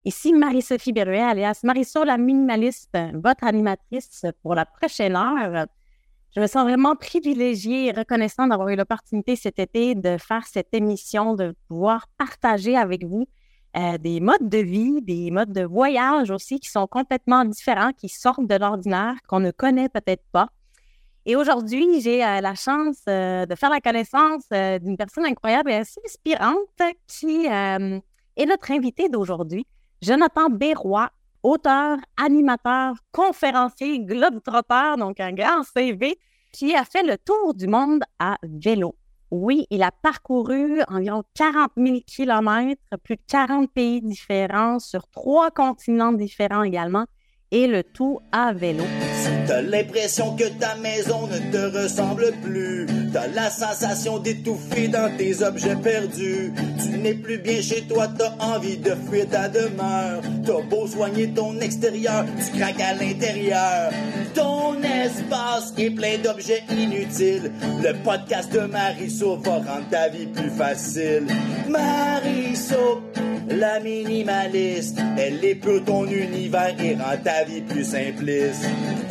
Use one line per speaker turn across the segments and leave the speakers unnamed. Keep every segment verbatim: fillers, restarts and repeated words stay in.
Ici Marie-Sophie Berruet, alias Marisol la minimaliste, votre animatrice pour la prochaine heure. Je me sens vraiment privilégiée et reconnaissante d'avoir eu l'opportunité cet été de faire cette émission, de pouvoir partager avec vous euh, des modes de vie, des modes de voyage aussi qui sont complètement différents, qui sortent de l'ordinaire, qu'on ne connaît peut-être pas. Et aujourd'hui, j'ai euh, la chance euh, de faire la connaissance euh, d'une personne incroyable et assez inspirante qui euh, est notre invité d'aujourd'hui. Jonathan Berroy, auteur, animateur, conférencier, globe-trotteur, donc un grand C V, qui a fait le tour du monde à vélo. Oui, il a parcouru environ quarante mille kilomètres, plus de quarante pays différents, sur trois continents différents également, et le tout à vélo.
T'as l'impression que ta maison ne te ressemble plus. T'as la sensation d'étouffer dans tes objets perdus. Tu n'es plus bien chez toi, t'as envie de fuir ta demeure. T'as beau soigner ton extérieur, tu craques à l'intérieur. Ton espace est plein d'objets inutiles. Le podcast de Marisol va rendre ta vie plus facile. Marisol, la minimaliste, elle épure ton univers et rend ta vie plus simpliste.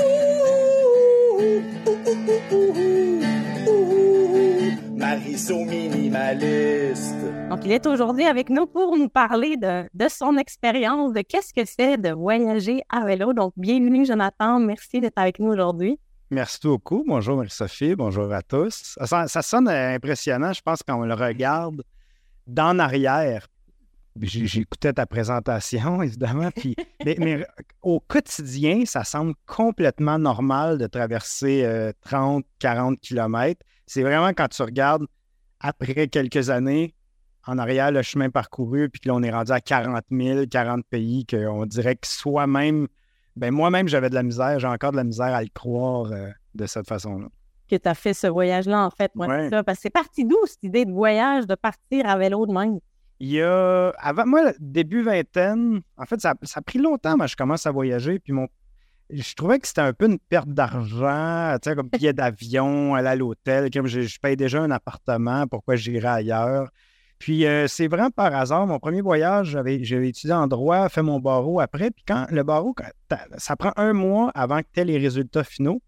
Marisol minimaliste.
Donc, il est aujourd'hui avec nous pour nous parler de, de son expérience, de qu'est-ce que c'est de voyager à vélo. Donc, bienvenue, Jonathan. Merci d'être avec nous aujourd'hui.
Merci beaucoup. Bonjour, Marie-Sophie. Bonjour à tous. Ça, ça sonne impressionnant, je pense, quand on le regarde d'en arrière. J'écoutais ta présentation, évidemment, puis, mais, mais au quotidien, ça semble complètement normal de traverser euh, trente, quarante kilomètres. C'est vraiment quand tu regardes, après quelques années, en arrière, le chemin parcouru, puis que là, on est rendu à quarante mille, quarante pays, qu'on dirait que soi-même, ben moi-même, j'avais de la misère, j'ai encore de la misère à le croire euh, de cette façon-là.
Que tu as fait ce voyage-là, en fait, moi,
ouais.
c'est ça. Parce que c'est parti d'où, cette idée de voyage, de partir à vélo de même?
Il y a, avant moi, début vingtaine, en fait, ça, ça a pris longtemps, moi, je commence à voyager, puis mon, je trouvais que c'était un peu une perte d'argent, tu sais, comme billet d'avion, aller à l'hôtel, comme je, je paye déjà un appartement, pourquoi j'irais ailleurs? Puis euh, c'est vraiment par hasard, mon premier voyage, j'avais, j'avais étudié en droit, fait mon barreau après, puis quand le barreau, quand ça prend un mois avant que tu aies les résultats finaux,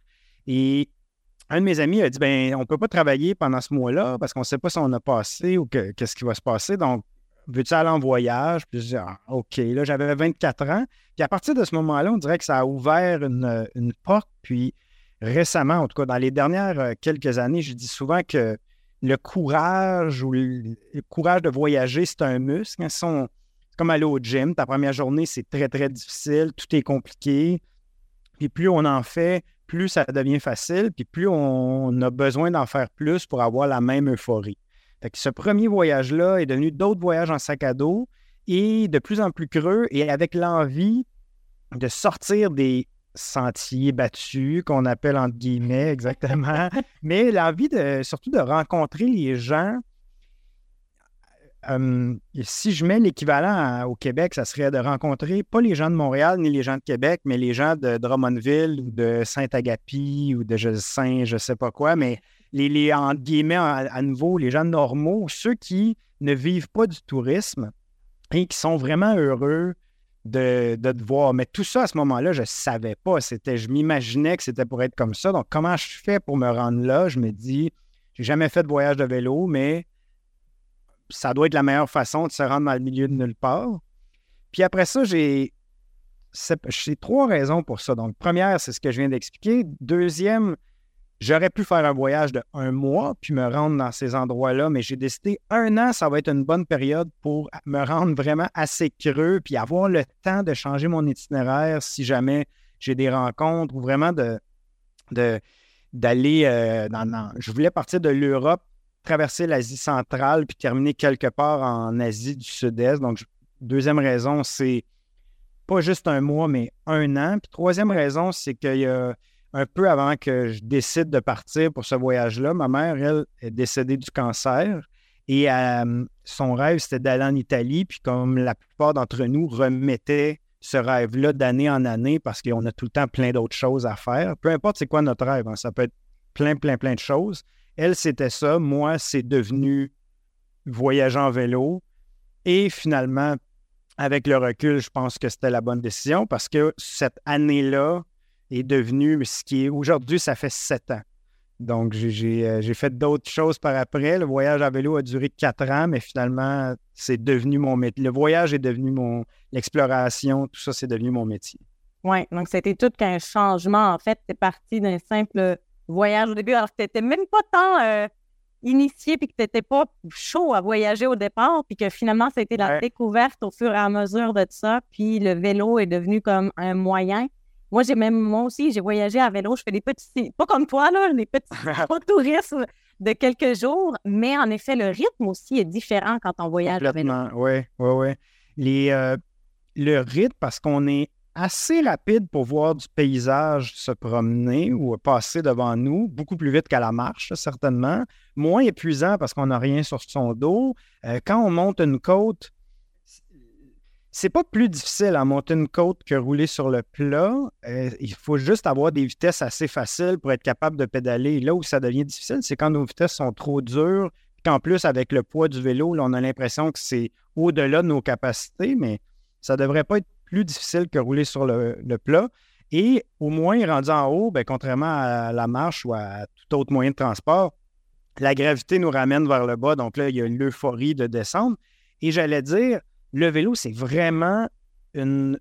et un de mes amis a dit, ben on ne peut pas travailler pendant ce mois-là parce qu'on ne sait pas si on a passé ou que, qu'est-ce qui va se passer, donc veux-tu aller en voyage? Puis je dis, ah, OK, là, j'avais vingt-quatre ans. Puis à partir de ce moment-là, on dirait que ça a ouvert une, une porte. Puis récemment, en tout cas, dans les dernières quelques années, je dis souvent que le courage ou le, le courage de voyager, c'est un muscle. Hein. C'est, on, c'est comme aller au gym. Ta première journée, c'est très, très difficile. Tout est compliqué. Puis plus on en fait, plus ça devient facile. Puis plus on a besoin d'en faire plus pour avoir la même euphorie. Fait que ce premier voyage-là est devenu d'autres voyages en sac à dos et de plus en plus creux et avec l'envie de sortir des sentiers battus qu'on appelle entre guillemets exactement, mais l'envie de surtout de rencontrer les gens. Euh, si je mets l'équivalent à, au Québec, ça serait de rencontrer pas les gens de Montréal ni les gens de Québec, mais les gens de Drummondville ou de Saint-Agapi ou de Saint, je sais pas quoi, mais Les, les, entre guillemets, à, à nouveau, les gens normaux, ceux qui ne vivent pas du tourisme et qui sont vraiment heureux de, de te voir. Mais tout ça, à ce moment-là, je ne savais pas. C'était, je m'imaginais que c'était pour être comme ça. Donc, comment je fais pour me rendre là? Je me dis, j'ai jamais fait de voyage de vélo, mais ça doit être la meilleure façon de se rendre dans le milieu de nulle part. Puis après ça, j'ai, j'ai trois raisons pour ça. Donc, première, c'est ce que je viens d'expliquer. Deuxième, j'aurais pu faire un voyage de un mois puis me rendre dans ces endroits-là, mais j'ai décidé un an, ça va être une bonne période pour me rendre vraiment assez creux puis avoir le temps de changer mon itinéraire si jamais j'ai des rencontres ou vraiment de, de, d'aller euh, dans, dans... Je voulais partir de l'Europe, traverser l'Asie centrale puis terminer quelque part en Asie du Sud-Est. Donc, deuxième raison, c'est pas juste un mois, mais un an. Puis troisième raison, c'est qu'il y a un peu avant que je décide de partir pour ce voyage-là, ma mère, elle, est décédée du cancer et euh, son rêve, c'était d'aller en Italie. Puis comme la plupart d'entre nous remettaient ce rêve-là d'année en année parce qu'on a tout le temps plein d'autres choses à faire. Peu importe c'est quoi notre rêve, hein, ça peut être plein, plein, plein de choses. Elle, c'était ça. Moi, c'est devenu voyager en vélo. Et finalement, avec le recul, je pense que c'était la bonne décision parce que cette année-là est devenue ce qui est aujourd'hui, ça fait sept ans. Donc, j'ai, j'ai, euh, j'ai fait d'autres choses par après. Le voyage à vélo a duré quatre ans, mais finalement, c'est devenu mon métier. Le voyage est devenu mon... L'exploration, tout ça, c'est devenu mon métier.
Oui, donc c'était tout qu'un changement. En fait, tu es parti d'un simple voyage au début, alors que tu n'étais même pas tant euh, initié puis que tu n'étais pas chaud à voyager au départ, puis que finalement, ça a été la
Ouais.
découverte au fur et à mesure de ça, puis le vélo est devenu comme un moyen. Moi, j'ai même, moi aussi, j'ai voyagé à vélo. Je fais des petits, pas comme toi, là, des petits tourismes de quelques jours, mais en effet, le rythme aussi est différent quand on voyage à vélo.
Complètement, oui, oui, oui. Les, euh, le rythme, parce qu'on est assez rapide pour voir du paysage se promener ou passer devant nous, beaucoup plus vite qu'à la marche, certainement. Moins épuisant parce qu'on n'a rien sur son dos. Euh, quand on monte une côte, c'est pas plus difficile à monter une côte que rouler sur le plat. Euh, il faut juste avoir des vitesses assez faciles pour être capable de pédaler. Là où ça devient difficile, c'est quand nos vitesses sont trop dures, puis qu'en plus, avec le poids du vélo, là, on a l'impression que c'est au-delà de nos capacités, mais ça devrait pas être plus difficile que rouler sur le, le plat. Et au moins, rendu en haut, bien, contrairement à la marche ou à tout autre moyen de transport, la gravité nous ramène vers le bas. Donc là, il y a l'euphorie de descendre. Et j'allais dire, le vélo, c'est vraiment une,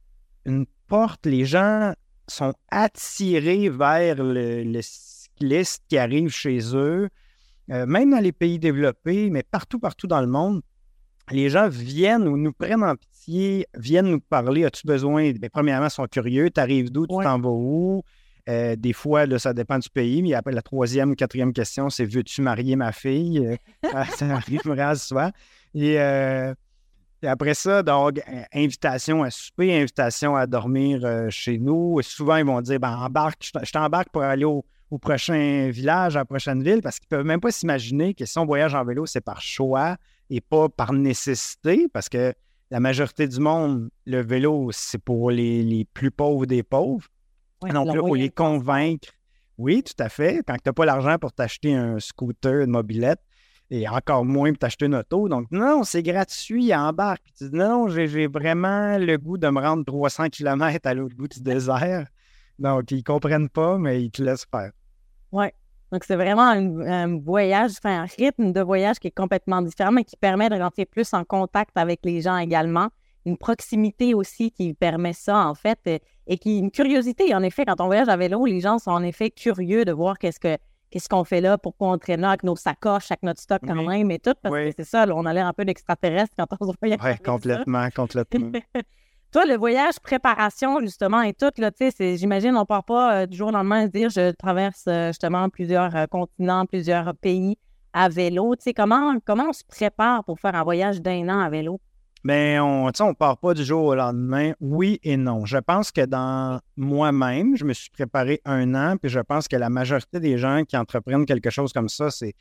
une porte. Les gens sont attirés vers le, le cycliste qui arrive chez eux, euh, même dans les pays développés, mais partout, partout dans le monde. Les gens viennent ou nous prennent en pitié, viennent nous parler. As-tu besoin? Bien, premièrement, ils sont curieux. Tu arrives d'où? Tu
Ouais.
t'en vas où? Euh, des fois, là, ça dépend du pays, mais après la troisième ou quatrième question, c'est veux-tu marier ma fille? Euh, ça arrive vraiment souvent. Et, euh, et après ça, donc, invitation à souper, invitation à dormir euh, chez nous. Souvent, ils vont dire ben, embarque, je, je t'embarque pour aller au, au prochain village, à la prochaine ville, parce qu'ils ne peuvent même pas s'imaginer que si on voyage en vélo, c'est par choix et pas par nécessité, parce que la majorité du monde, le vélo, c'est pour les, les plus pauvres des pauvres.
Ouais,
Donc
le
là, il faut
moyen
les
de transport.
convaincre. Oui, tout à fait. Quand tu n'as pas l'argent pour t'acheter un scooter, une mobilette, et encore moins pour t'acheter une auto. Donc, non, c'est gratuit, embarque. Puis tu dis, non, j'ai, j'ai vraiment le goût de me rendre trois cents kilomètres à l'autre bout du désert. Donc, ils ne comprennent pas, mais ils te laissent faire.
Oui. Donc, c'est vraiment un, un voyage, enfin, un rythme de voyage qui est complètement différent, mais qui permet de rentrer plus en contact avec les gens également. Une proximité aussi qui permet ça, en fait, et, et qui une curiosité. En effet, quand on voyage à vélo, les gens sont en effet curieux de voir qu'est-ce que qu'est-ce qu'on fait là, pourquoi on traîne là avec nos sacoches, avec notre stock quand
Oui.
même et tout, parce
Oui.
que c'est ça, là, on a l'air un peu d'extraterrestre quand on se voyage
Oui,
avec ça.
complètement, complètement.
Toi, le voyage, préparation, justement, et tout, là, tu sais, c'est- j'imagine, on part pas euh, du jour au lendemain à se dire, je traverse euh, justement plusieurs euh, continents, plusieurs pays à vélo. Tu sais, comment, comment on se prépare pour faire un voyage d'un an à vélo?
Bien, on ne part pas du jour au lendemain. Oui et non. Je pense que dans moi-même, je me suis préparé un an, puis je pense que la majorité des gens qui entreprennent quelque chose comme ça, c'est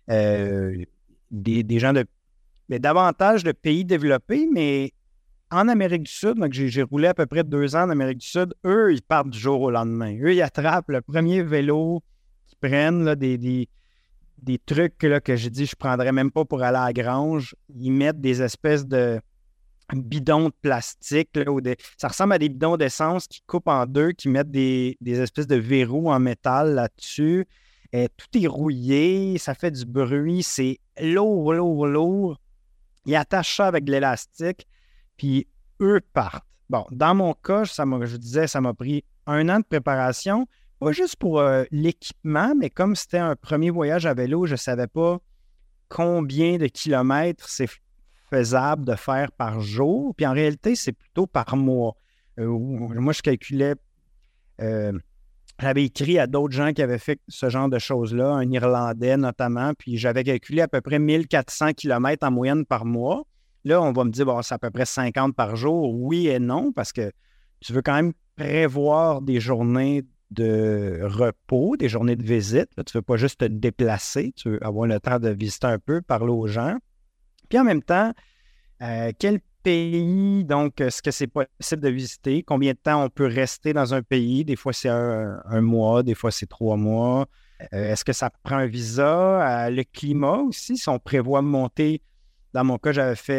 euh, des, des gens de mais davantage de pays développés, mais en Amérique du Sud, donc j'ai, j'ai roulé à peu près deux ans en Amérique du Sud, eux, ils partent du jour au lendemain. Eux, ils attrapent le premier vélo qu'ils prennent, là, des, des, des trucs là, que j'ai dit je ne prendrais même pas pour aller à la grange. Ils mettent des espèces de bidons de plastique, là, ou des... ça ressemble à des bidons d'essence qui coupent en deux, qui mettent des, des espèces de verrous en métal là-dessus. Et tout est rouillé, ça fait du bruit, c'est lourd, lourd, lourd. Ils attachent ça avec de l'élastique, puis eux partent. Bon, dans mon cas, ça m'a, je disais, ça m'a pris un an de préparation, pas juste pour euh, l'équipement, mais comme c'était un premier voyage à vélo, je ne savais pas combien de kilomètres c'est faisable de faire par jour. Puis en réalité, c'est plutôt par mois. Euh, moi, je calculais, euh, j'avais écrit à d'autres gens qui avaient fait ce genre de choses-là, un Irlandais notamment, puis j'avais calculé à peu près mille quatre cents kilomètres en moyenne par mois. Là, on va me dire, bon, c'est à peu près cinquante par jour. Oui et non, parce que tu veux quand même prévoir des journées de repos, des journées de visite. Là, tu ne veux pas juste te déplacer, tu veux avoir le temps de visiter un peu, parler aux gens. Puis en même temps, euh, quel pays, donc, est-ce que c'est possible de visiter? Combien de temps on peut rester dans un pays? Des fois, c'est un, un mois, des fois, c'est trois mois. Euh, est-ce que ça prend un visa? Euh, le climat aussi, si on prévoit monter, dans mon cas, j'avais fait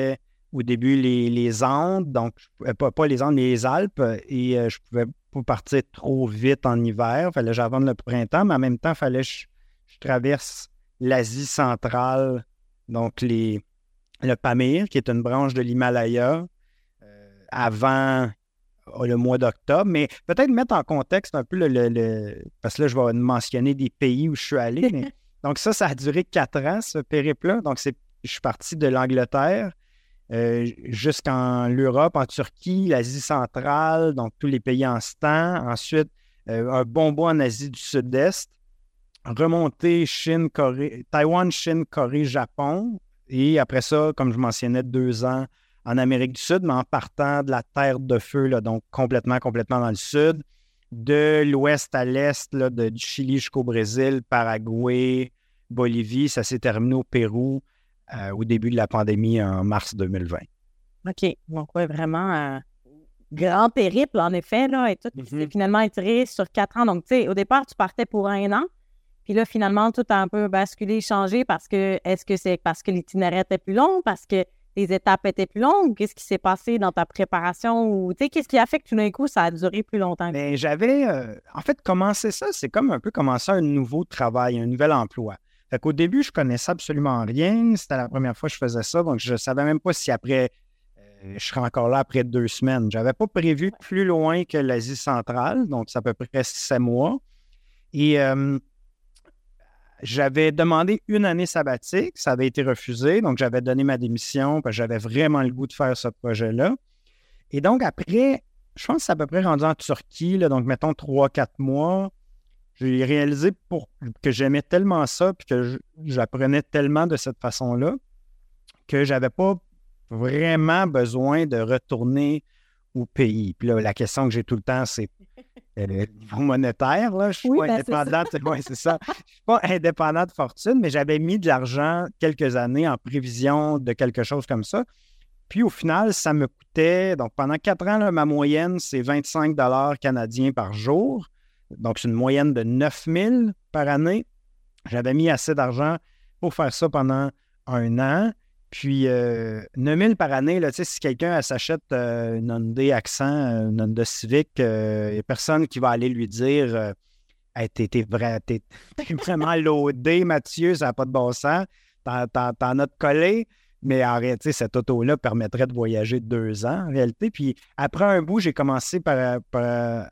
au début les, les Andes, donc je, pas, pas les Andes, les Alpes, et euh, je pouvais pas partir trop vite en hiver. Il fallait que j'attende le printemps, mais en même temps, il fallait que je, je traverse l'Asie centrale, donc les, le Pamir, qui est une branche de l'Himalaya, euh, avant le mois d'octobre. Mais peut-être mettre en contexte un peu le, le, le... parce que là, je vais mentionner des pays où je suis allé. Mais... donc ça, ça a duré quatre ans, ce périple-là. Donc, c'est... je suis parti de l'Angleterre euh, jusqu'en Europe, en Turquie, l'Asie centrale, donc tous les pays en Stan. Ensuite, euh, un bon bout en Asie du Sud-Est. Remonter Chine, Corée, Taïwan, Chine, Corée, Japon. Et après ça, comme je mentionnais, deux ans en Amérique du Sud, mais en partant de la Terre de Feu, là, donc complètement, complètement dans le sud, de l'ouest à l'est, là, de, du Chili jusqu'au Brésil, Paraguay, Bolivie. Ça s'est terminé au Pérou euh, au début de la pandémie en mars deux mille vingt.
OK. Donc, oui, vraiment un grand périple, en effet, là, et tout.
Mm-hmm.
C'est finalement étiré sur quatre ans. Donc, tu sais, au départ, tu partais pour un an. Puis là, finalement, tout a un peu basculé, changé parce que, est-ce que c'est parce que l'itinéraire était plus long, parce que les étapes étaient plus longues? Qu'est-ce qui s'est passé dans ta préparation? Ou, tu sais, qu'est-ce qui a fait que tout d'un coup, ça a duré plus longtemps?
Mais j'avais, euh, en fait, commencé ça, c'est comme un peu commencer un nouveau travail, un nouvel emploi. Fait qu'au début, je connaissais absolument rien. C'était la première fois que je faisais ça, donc je ne savais même pas si après, euh, je serais encore là après deux semaines. Je n'avais pas prévu plus loin que l'Asie centrale, donc c'est à peu près sept mois. Et euh, j'avais demandé une année sabbatique, ça avait été refusé, donc j'avais donné ma démission parce que j'avais vraiment le goût de faire ce projet-là. Et donc après, je pense que c'est à peu près rendu en Turquie, là, donc mettons trois, quatre mois, j'ai réalisé pour, que j'aimais tellement ça puis que je, j'apprenais tellement de cette façon-là que j'avais pas vraiment besoin de retourner au pays. Puis là, la question que j'ai tout le temps, c'est euh, niveau monétaire, là, je suis
Oui,
pas
ben,
indépendant, c'est ouais, c'est ça. Je suis pas indépendant de fortune, mais j'avais mis de l'argent quelques années en prévision de quelque chose comme ça. Puis au final, ça me coûtait, donc pendant quatre ans, là, ma moyenne, c'est vingt-cinq dollars canadiens par jour. Donc, c'est une moyenne de neuf mille par année. J'avais mis assez d'argent pour faire ça pendant un an. Puis, euh, neuf mille par année, là, si quelqu'un s'achète euh, une Hyundai Accent, une Honda Civic, il euh, n'y a personne qui va aller lui dire euh, hey, t'es, t'es, vrai, t'es, t'es vraiment loadé, Mathieu, ça n'a pas de bon sens. T'en, t'en, t'en as de collé. Mais en réalité, cette auto-là permettrait de voyager deux ans, en réalité. Puis, après un bout, j'ai commencé par, par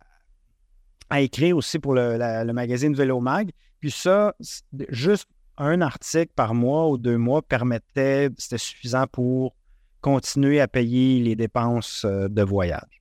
à écrire aussi pour le, la, le magazine Vélo Mag. Puis ça, juste un article par mois ou deux mois permettait, c'était suffisant pour continuer à payer les dépenses euh, de voyage.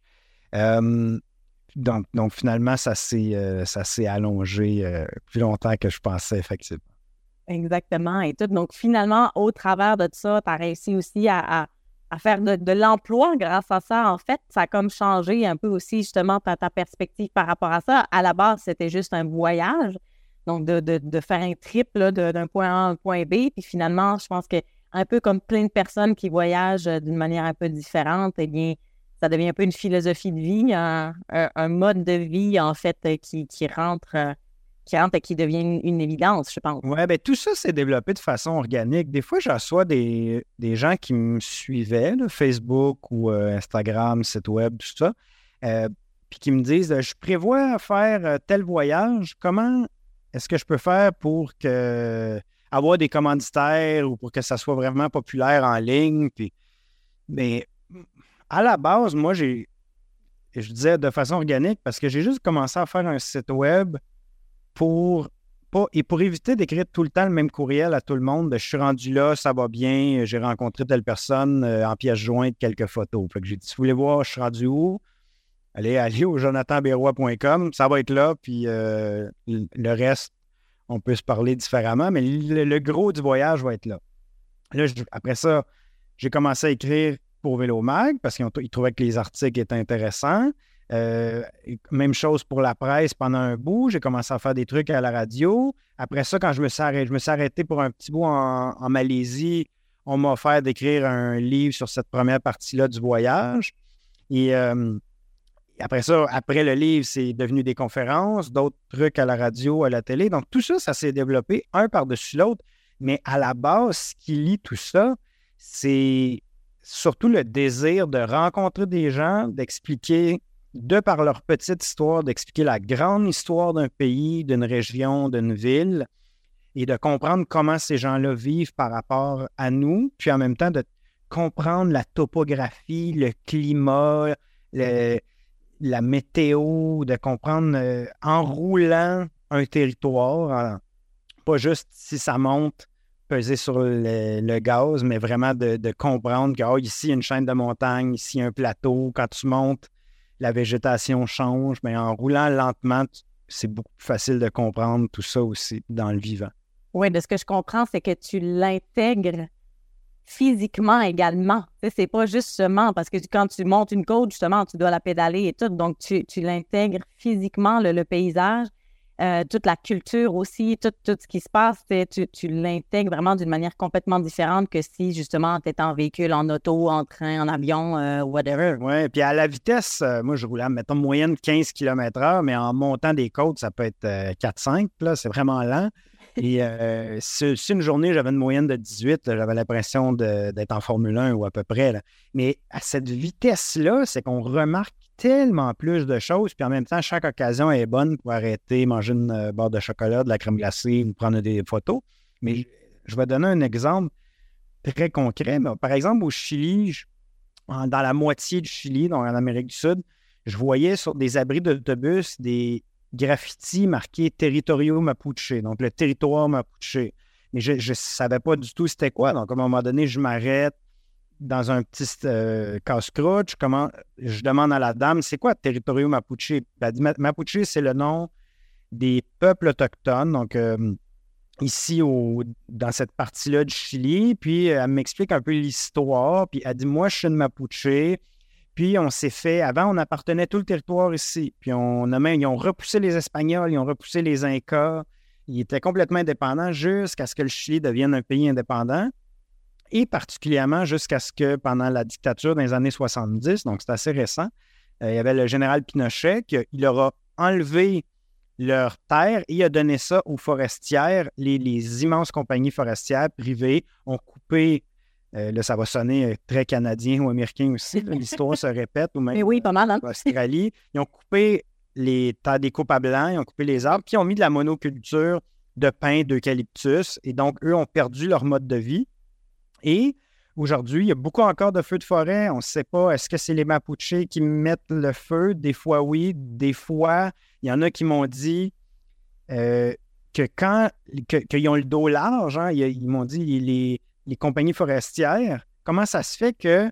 Euh, donc, donc, finalement, ça s'est, euh, ça s'est allongé euh, plus longtemps que je pensais, effectivement.
Exactement. Et tout. Donc, finalement, au travers de ça, tu as réussi aussi à, à, à faire de, de l'emploi grâce à ça. En fait, ça a comme changé un peu aussi, justement, ta, ta perspective par rapport à ça. À la base, c'était juste un voyage. Donc, de, de, de faire un trip là, de, d'un point A à un point B. Puis finalement, je pense que un peu comme plein de personnes qui voyagent d'une manière un peu différente, eh bien, ça devient un peu une philosophie de vie, un, un, un mode de vie, en fait, qui, qui rentre... qui rentre et qui devient une, une évidence, je pense.
Oui, bien, tout ça s'est développé de façon organique. Des fois, je reçois des, des gens qui me suivaient, là, Facebook ou euh, Instagram, site web, tout ça, euh, puis qui me disent « Je prévois faire euh, tel voyage, comment est-ce que je peux faire pour que, avoir des commanditaires ou pour que ça soit vraiment populaire en ligne? » Puis, mais à la base, moi, j'ai, je disais de façon organique parce que j'ai juste commencé à faire un site web pour pas, et pour éviter d'écrire tout le temps le même courriel à tout le monde, de, je suis rendu là, ça va bien, j'ai rencontré telle personne euh, en pièce jointe, quelques photos. Fait que j'ai dit, si vous voulez voir, je suis rendu où? Allez, allez au jonathan berrois point com, ça va être là, puis euh, le reste, on peut se parler différemment, mais le, le gros du voyage va être là. Là, je, après ça, j'ai commencé à écrire pour Vélo Mag parce qu'ils trouvaient que les articles étaient intéressants. Euh, même chose pour la presse pendant un bout. J'ai commencé à faire des trucs à la radio. Après ça, quand je me suis arrêté, je me suis arrêté pour un petit bout en, en Malaisie, on m'a offert d'écrire un livre sur cette première partie-là du voyage. Et euh, après ça, après le livre, c'est devenu des conférences, d'autres trucs à la radio, à la télé. Donc, tout ça, ça s'est développé un par-dessus l'autre. Mais à la base, ce qui lie tout ça, c'est, surtout le désir de rencontrer des gens, d'expliquer, de par leur petite histoire, d'expliquer la grande histoire d'un pays, d'une région, d'une ville, et de comprendre comment ces gens-là vivent par rapport à nous, puis en même temps de comprendre la topographie, le climat, le, la météo, de comprendre euh, en roulant un territoire, hein, pas juste si ça monte, peser sur le, le gaz, mais vraiment de, de comprendre que oh, ici, il y a une chaîne de montagne, ici, il y a un plateau. Quand tu montes, la végétation change, mais en roulant lentement, c'est beaucoup plus facile de comprendre tout ça aussi dans le vivant.
Oui, de ce que je comprends, c'est que tu l'intègres physiquement également. Tu sais, c'est pas juste seulement parce que quand tu montes une côte, justement, tu dois la pédaler et tout. Donc, tu, tu l'intègres physiquement, le, le paysage, euh, toute la culture aussi, tout, tout ce qui se passe, tu, tu l'intègres vraiment d'une manière complètement différente que si, justement, tu étais en véhicule, en auto, en train, en avion, euh, whatever.
Oui, puis à la vitesse, euh, moi, je roulais à, mettons, moyenne quinze kilomètres heure, mais en montant des côtes, ça peut être euh, quatre cinq, là, c'est vraiment lent. Et euh, si, si une journée, j'avais une moyenne de dix-huit, là, j'avais l'impression de, d'être en Formule un ou à peu près. Là. Mais à cette vitesse-là, c'est qu'on remarque tellement plus de choses. Puis en même temps, chaque occasion est bonne pour arrêter, manger une euh, barre de chocolat, de la crème glacée ou prendre des photos. Mais je, je vais donner un exemple très concret. Mais, par exemple, au Chili, je, en, dans la moitié du Chili, donc en Amérique du Sud, je voyais sur des abris d'autobus des graffitis marqués « Territorio Mapuche », donc le territoire Mapuche. Mais je ne savais pas du tout c'était quoi. Donc, à un moment donné, je m'arrête dans un petit euh, casse-croûte. Je, comment, je demande à la dame, c'est quoi Territorio Mapuche? Elle dit, Mapuche, c'est le nom des peuples autochtones. Donc, euh, ici, au, dans cette partie-là du Chili. Puis, elle m'explique un peu l'histoire. Puis, elle dit, moi, je suis une Mapuche. Puis, on s'est fait... Avant, on appartenait tout le territoire ici. Puis, on a même... Ils ont repoussé les Espagnols, ils ont repoussé les Incas. Ils étaient complètement indépendants jusqu'à ce que le Chili devienne un pays indépendant. Et particulièrement jusqu'à ce que, pendant la dictature dans les années soixante-dix, donc c'est assez récent, euh, il y avait le général Pinochet qui il leur a enlevé leur terre et il a donné ça aux forestières. Les, les immenses compagnies forestières privées ont coupé... Euh, là, ça va sonner très canadien ou américain aussi. Là, l'histoire se répète. Ou même
Mais oui, pas mal. Hein?
En Australie. Ils ont coupé les terres des coupes à blanc, ils ont coupé les arbres, puis ils ont mis de la monoculture de pin, d'eucalyptus. Et donc, eux ont perdu leur mode de vie. Et aujourd'hui, il y a beaucoup encore de feux de forêt. On ne sait pas, est-ce que c'est les Mapuches qui mettent le feu? Des fois, oui. Des fois, il y en a qui m'ont dit euh, que quand que, qu'ils ont le dos large, hein, ils, ils m'ont dit les... les compagnies forestières, comment ça se fait que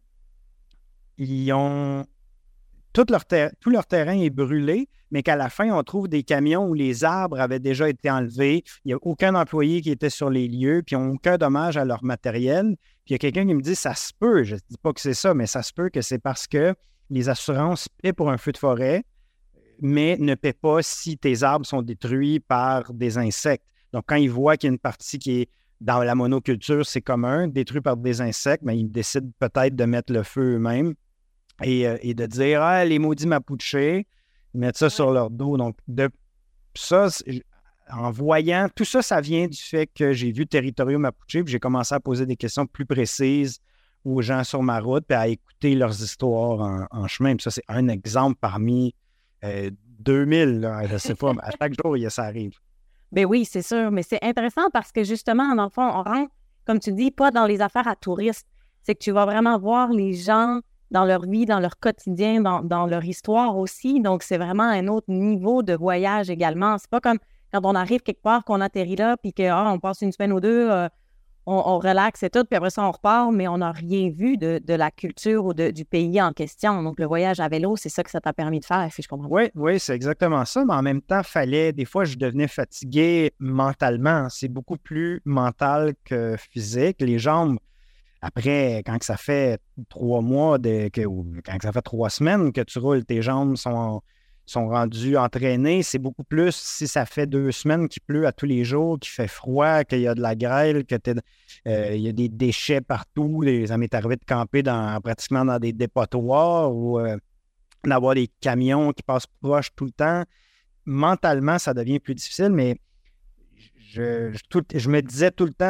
ils ont tout leur, ter- tout leur terrain est brûlé, mais qu'à la fin, on trouve des camions où les arbres avaient déjà été enlevés, il n'y a aucun employé qui était sur les lieux, puis ils n'ont aucun dommage à leur matériel. Puis il y a quelqu'un qui me dit, ça se peut, je ne dis pas que c'est ça, mais ça se peut que c'est parce que les assurances paient pour un feu de forêt, mais ne paient pas si tes arbres sont détruits par des insectes. Donc, quand ils voient qu'il y a une partie qui est dans la monoculture, c'est commun, détruit par des insectes, mais ils décident peut-être de mettre le feu eux-mêmes et, euh, et de dire « Ah, les maudits Mapuches », ils mettent ça ouais. sur leur dos. Donc, de ça, en voyant, tout ça, ça vient du fait que j'ai vu Territorio Mapuche, puis j'ai commencé à poser des questions plus précises aux gens sur ma route, puis à écouter leurs histoires en, en chemin. Puis ça, c'est un exemple parmi euh, deux mille, là, je ne sais pas, à chaque jour, ça arrive.
Ben oui, c'est sûr, mais c'est intéressant parce que justement, dans le fond, on rentre, comme tu dis, pas dans les affaires à touristes. C'est que tu vas vraiment voir les gens dans leur vie, dans leur quotidien, dans, dans leur histoire aussi. Donc, c'est vraiment un autre niveau de voyage également. C'est pas comme quand on arrive quelque part, qu'on atterrit là, puis qu'on ah, passe une semaine ou deux, euh, on, on relaxe et tout, puis après ça, on repart, mais on n'a rien vu de, de la culture ou de, du pays en question. Donc, le voyage à vélo, c'est ça que ça t'a permis de faire, si je comprends.
Oui, oui, c'est exactement ça, mais en même temps, fallait, des fois, je devenais fatigué mentalement. C'est beaucoup plus mental que physique. Les jambes, après, quand ça fait trois mois, de, que, ou quand ça fait trois semaines que tu roules, tes jambes sont... sont rendus entraînés. C'est beaucoup plus si ça fait deux semaines qu'il pleut à tous les jours, qu'il fait froid, qu'il y a de la grêle, qu'il euh, y a des déchets partout. Les, ça m'est arrivé de camper dans, pratiquement dans des dépotoirs ou euh, d'avoir des camions qui passent proche tout le temps. Mentalement, ça devient plus difficile, mais je, je, tout, je me disais tout le temps,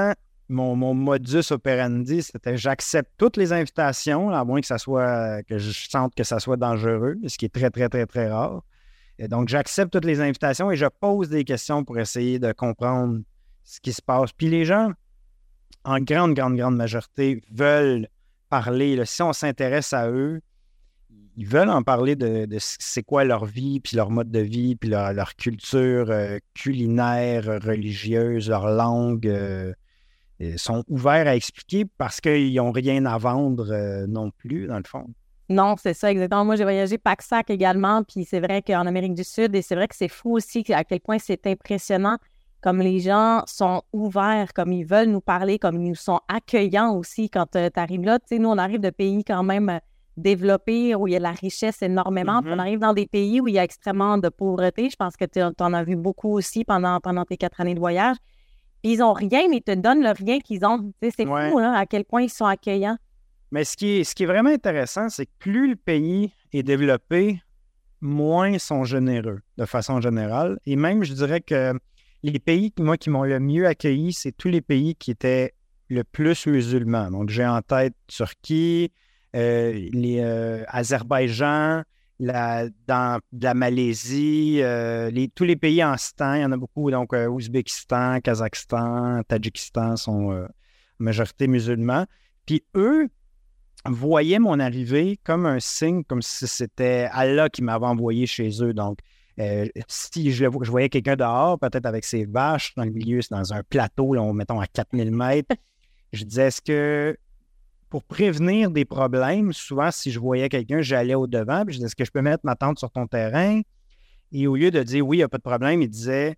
mon, mon modus operandi, c'était j'accepte toutes les invitations, à moins que ça soit que je sente que ça soit dangereux, ce qui est très, très, très, très rare. Et donc, j'accepte toutes les invitations et je pose des questions pour essayer de comprendre ce qui se passe. Puis les gens, en grande, grande, grande majorité, veulent parler. Là. Si on s'intéresse à eux, ils veulent en parler de, de c'est quoi leur vie, puis leur mode de vie, puis leur, leur culture euh, culinaire, religieuse, leur langue. Euh, ils sont ouverts à expliquer parce qu'ils n'ont rien à vendre euh, non plus, dans le fond.
Non, c'est ça, exactement. Moi, j'ai voyagé Pack-Sac également, puis c'est vrai qu'en Amérique du Sud, et c'est vrai que c'est fou aussi à quel point c'est impressionnant comme les gens sont ouverts, comme ils veulent nous parler, comme ils nous sont accueillants aussi quand euh, tu arrives là. Tu sais, nous, on arrive de pays quand même euh, développés, où il y a de la richesse énormément, mm-hmm. puis on arrive dans des pays où il y a extrêmement de pauvreté. Je pense que tu en as vu beaucoup aussi pendant, pendant tes quatre années de voyage. Puis ils n'ont rien, mais ils te donnent le rien qu'ils ont. Tu sais, c'est ouais. fou, là, à quel point ils sont accueillants.
Mais ce qui est, ce qui est vraiment intéressant, c'est que plus le pays est développé, moins ils sont généreux, de façon générale. Et même, je dirais que les pays, moi, qui m'ont le mieux accueilli, c'est tous les pays qui étaient le plus musulmans. Donc, j'ai en tête Turquie, euh, les euh, Azerbaïdjan, la, dans la Malaisie, euh, les, tous les pays en Stan, il y en a beaucoup. Donc, euh, Ouzbékistan, Kazakhstan, Tadjikistan sont euh, majorité musulmans. Puis eux voyaient mon arrivée comme un signe, comme si c'était Allah qui m'avait envoyé chez eux. Donc, Euh, si je, je voyais quelqu'un dehors, peut-être avec ses vaches dans le milieu, c'est dans un plateau, là, mettons à quatre mille mètres, je disais, est-ce que pour prévenir des problèmes, souvent, si je voyais quelqu'un, j'allais au-devant, puis je disais, est-ce que je peux mettre ma tente sur ton terrain? Et au lieu de dire, oui, il n'y a pas de problème, il disait,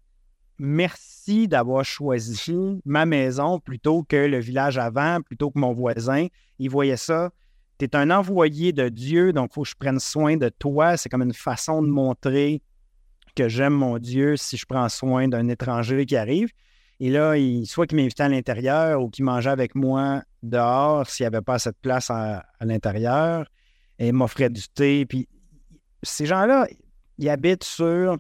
merci d'avoir choisi ma maison plutôt que le village avant, plutôt que mon voisin. Il voyait ça. Tu es un envoyé de Dieu, donc il faut que je prenne soin de toi. C'est comme une façon de montrer que j'aime mon Dieu si je prends soin d'un étranger qui arrive. Et là, il, soit qu'il m'invitait à l'intérieur ou qu'il mangeait avec moi dehors s'il n'y avait pas assez de place à, à l'intérieur et m'offrait du thé. Puis ces gens-là, ils habitent sur...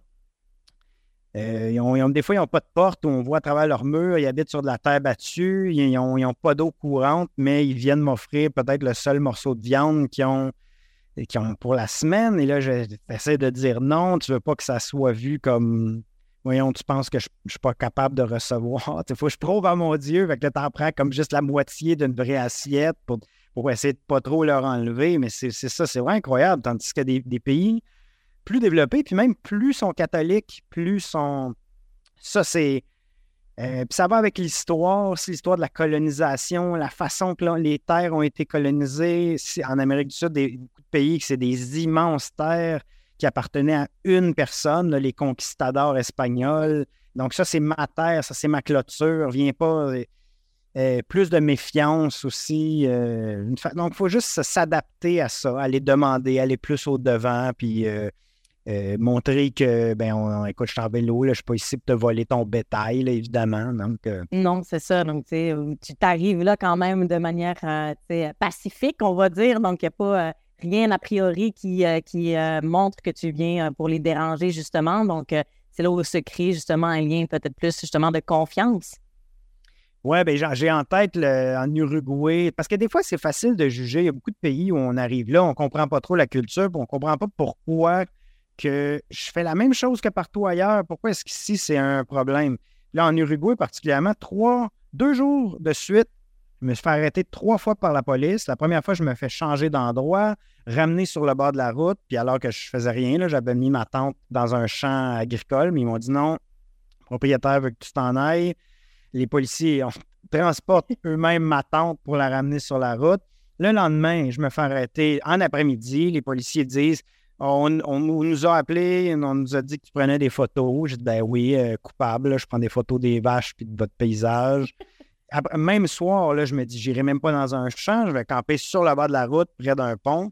Euh, ils ont, ils ont, des fois, ils n'ont pas de porte où on voit à travers leur mur. Ils habitent sur de la terre battue. Ils n'ont ils ont pas d'eau courante, mais ils viennent m'offrir peut-être le seul morceau de viande qu'ils ont qui ont pour la semaine. Et là, j'essaie de dire non, tu veux pas que ça soit vu comme, voyons, tu penses que je ne suis pas capable de recevoir. Il faut que je prouve à mon Dieu. Fait que là, t'en prends comme juste la moitié d'une vraie assiette pour, pour essayer de pas trop leur enlever. Mais c'est, c'est ça, c'est vraiment incroyable. Tandis que des, des pays plus développés, puis même plus sont catholiques, plus sont... Ça, c'est... Euh, puis ça va avec l'histoire, c'est l'histoire de la colonisation, la façon que là, les terres ont été colonisées. C'est, en Amérique du Sud, des, beaucoup de pays, c'est des immenses terres qui appartenaient à une personne, là, les conquistadors espagnols. Donc ça, c'est ma terre, ça, c'est ma clôture. Viens pas... Euh, euh, plus de méfiance aussi. Euh, une fa... Donc, il faut juste s'adapter à ça, aller demander, aller plus au-devant, puis... Euh, Euh, montrer que, ben, on, on, écoute, je suis en vélo, là, je ne suis pas ici pour te voler ton bétail, là, évidemment. Donc, euh...
Non, c'est ça. Donc, tu sais, tu t'arrives là quand même de manière euh, pacifique, on va dire. Donc, il n'y a pas euh, rien a priori qui, euh, qui euh, montre que tu viens euh, pour les déranger, justement. Donc, euh, c'est là où se crée justement un lien peut-être plus, justement, de confiance.
Oui, bien, j'ai en tête le, en Uruguay, parce que des fois, c'est facile de juger. Il y a beaucoup de pays où on arrive là, on ne comprend pas trop la culture, puis on ne comprend pas pourquoi que je fais la même chose que partout ailleurs. Pourquoi est-ce qu'ici, c'est un problème? Là, en Uruguay, particulièrement, trois, deux jours de suite, je me suis fait arrêter trois fois par la police. La première fois, je me fais changer d'endroit, ramener sur le bord de la route, puis alors que je faisais rien, là, j'avais mis ma tente dans un champ agricole, mais ils m'ont dit non, le propriétaire veut que tu t'en ailles. Les policiers on transportent eux-mêmes ma tente pour la ramener sur la route. Le lendemain, je me fais arrêter en après-midi. Les policiers disent On, on, on nous a appelés, on nous a dit que tu prenais des photos. J'ai dit, ben oui, euh, coupable, là, je prends des photos des vaches puis de votre paysage. Après, même soir, là, je me dis, j'irai même pas dans un champ, je vais camper sur le bas de la route, près d'un pont.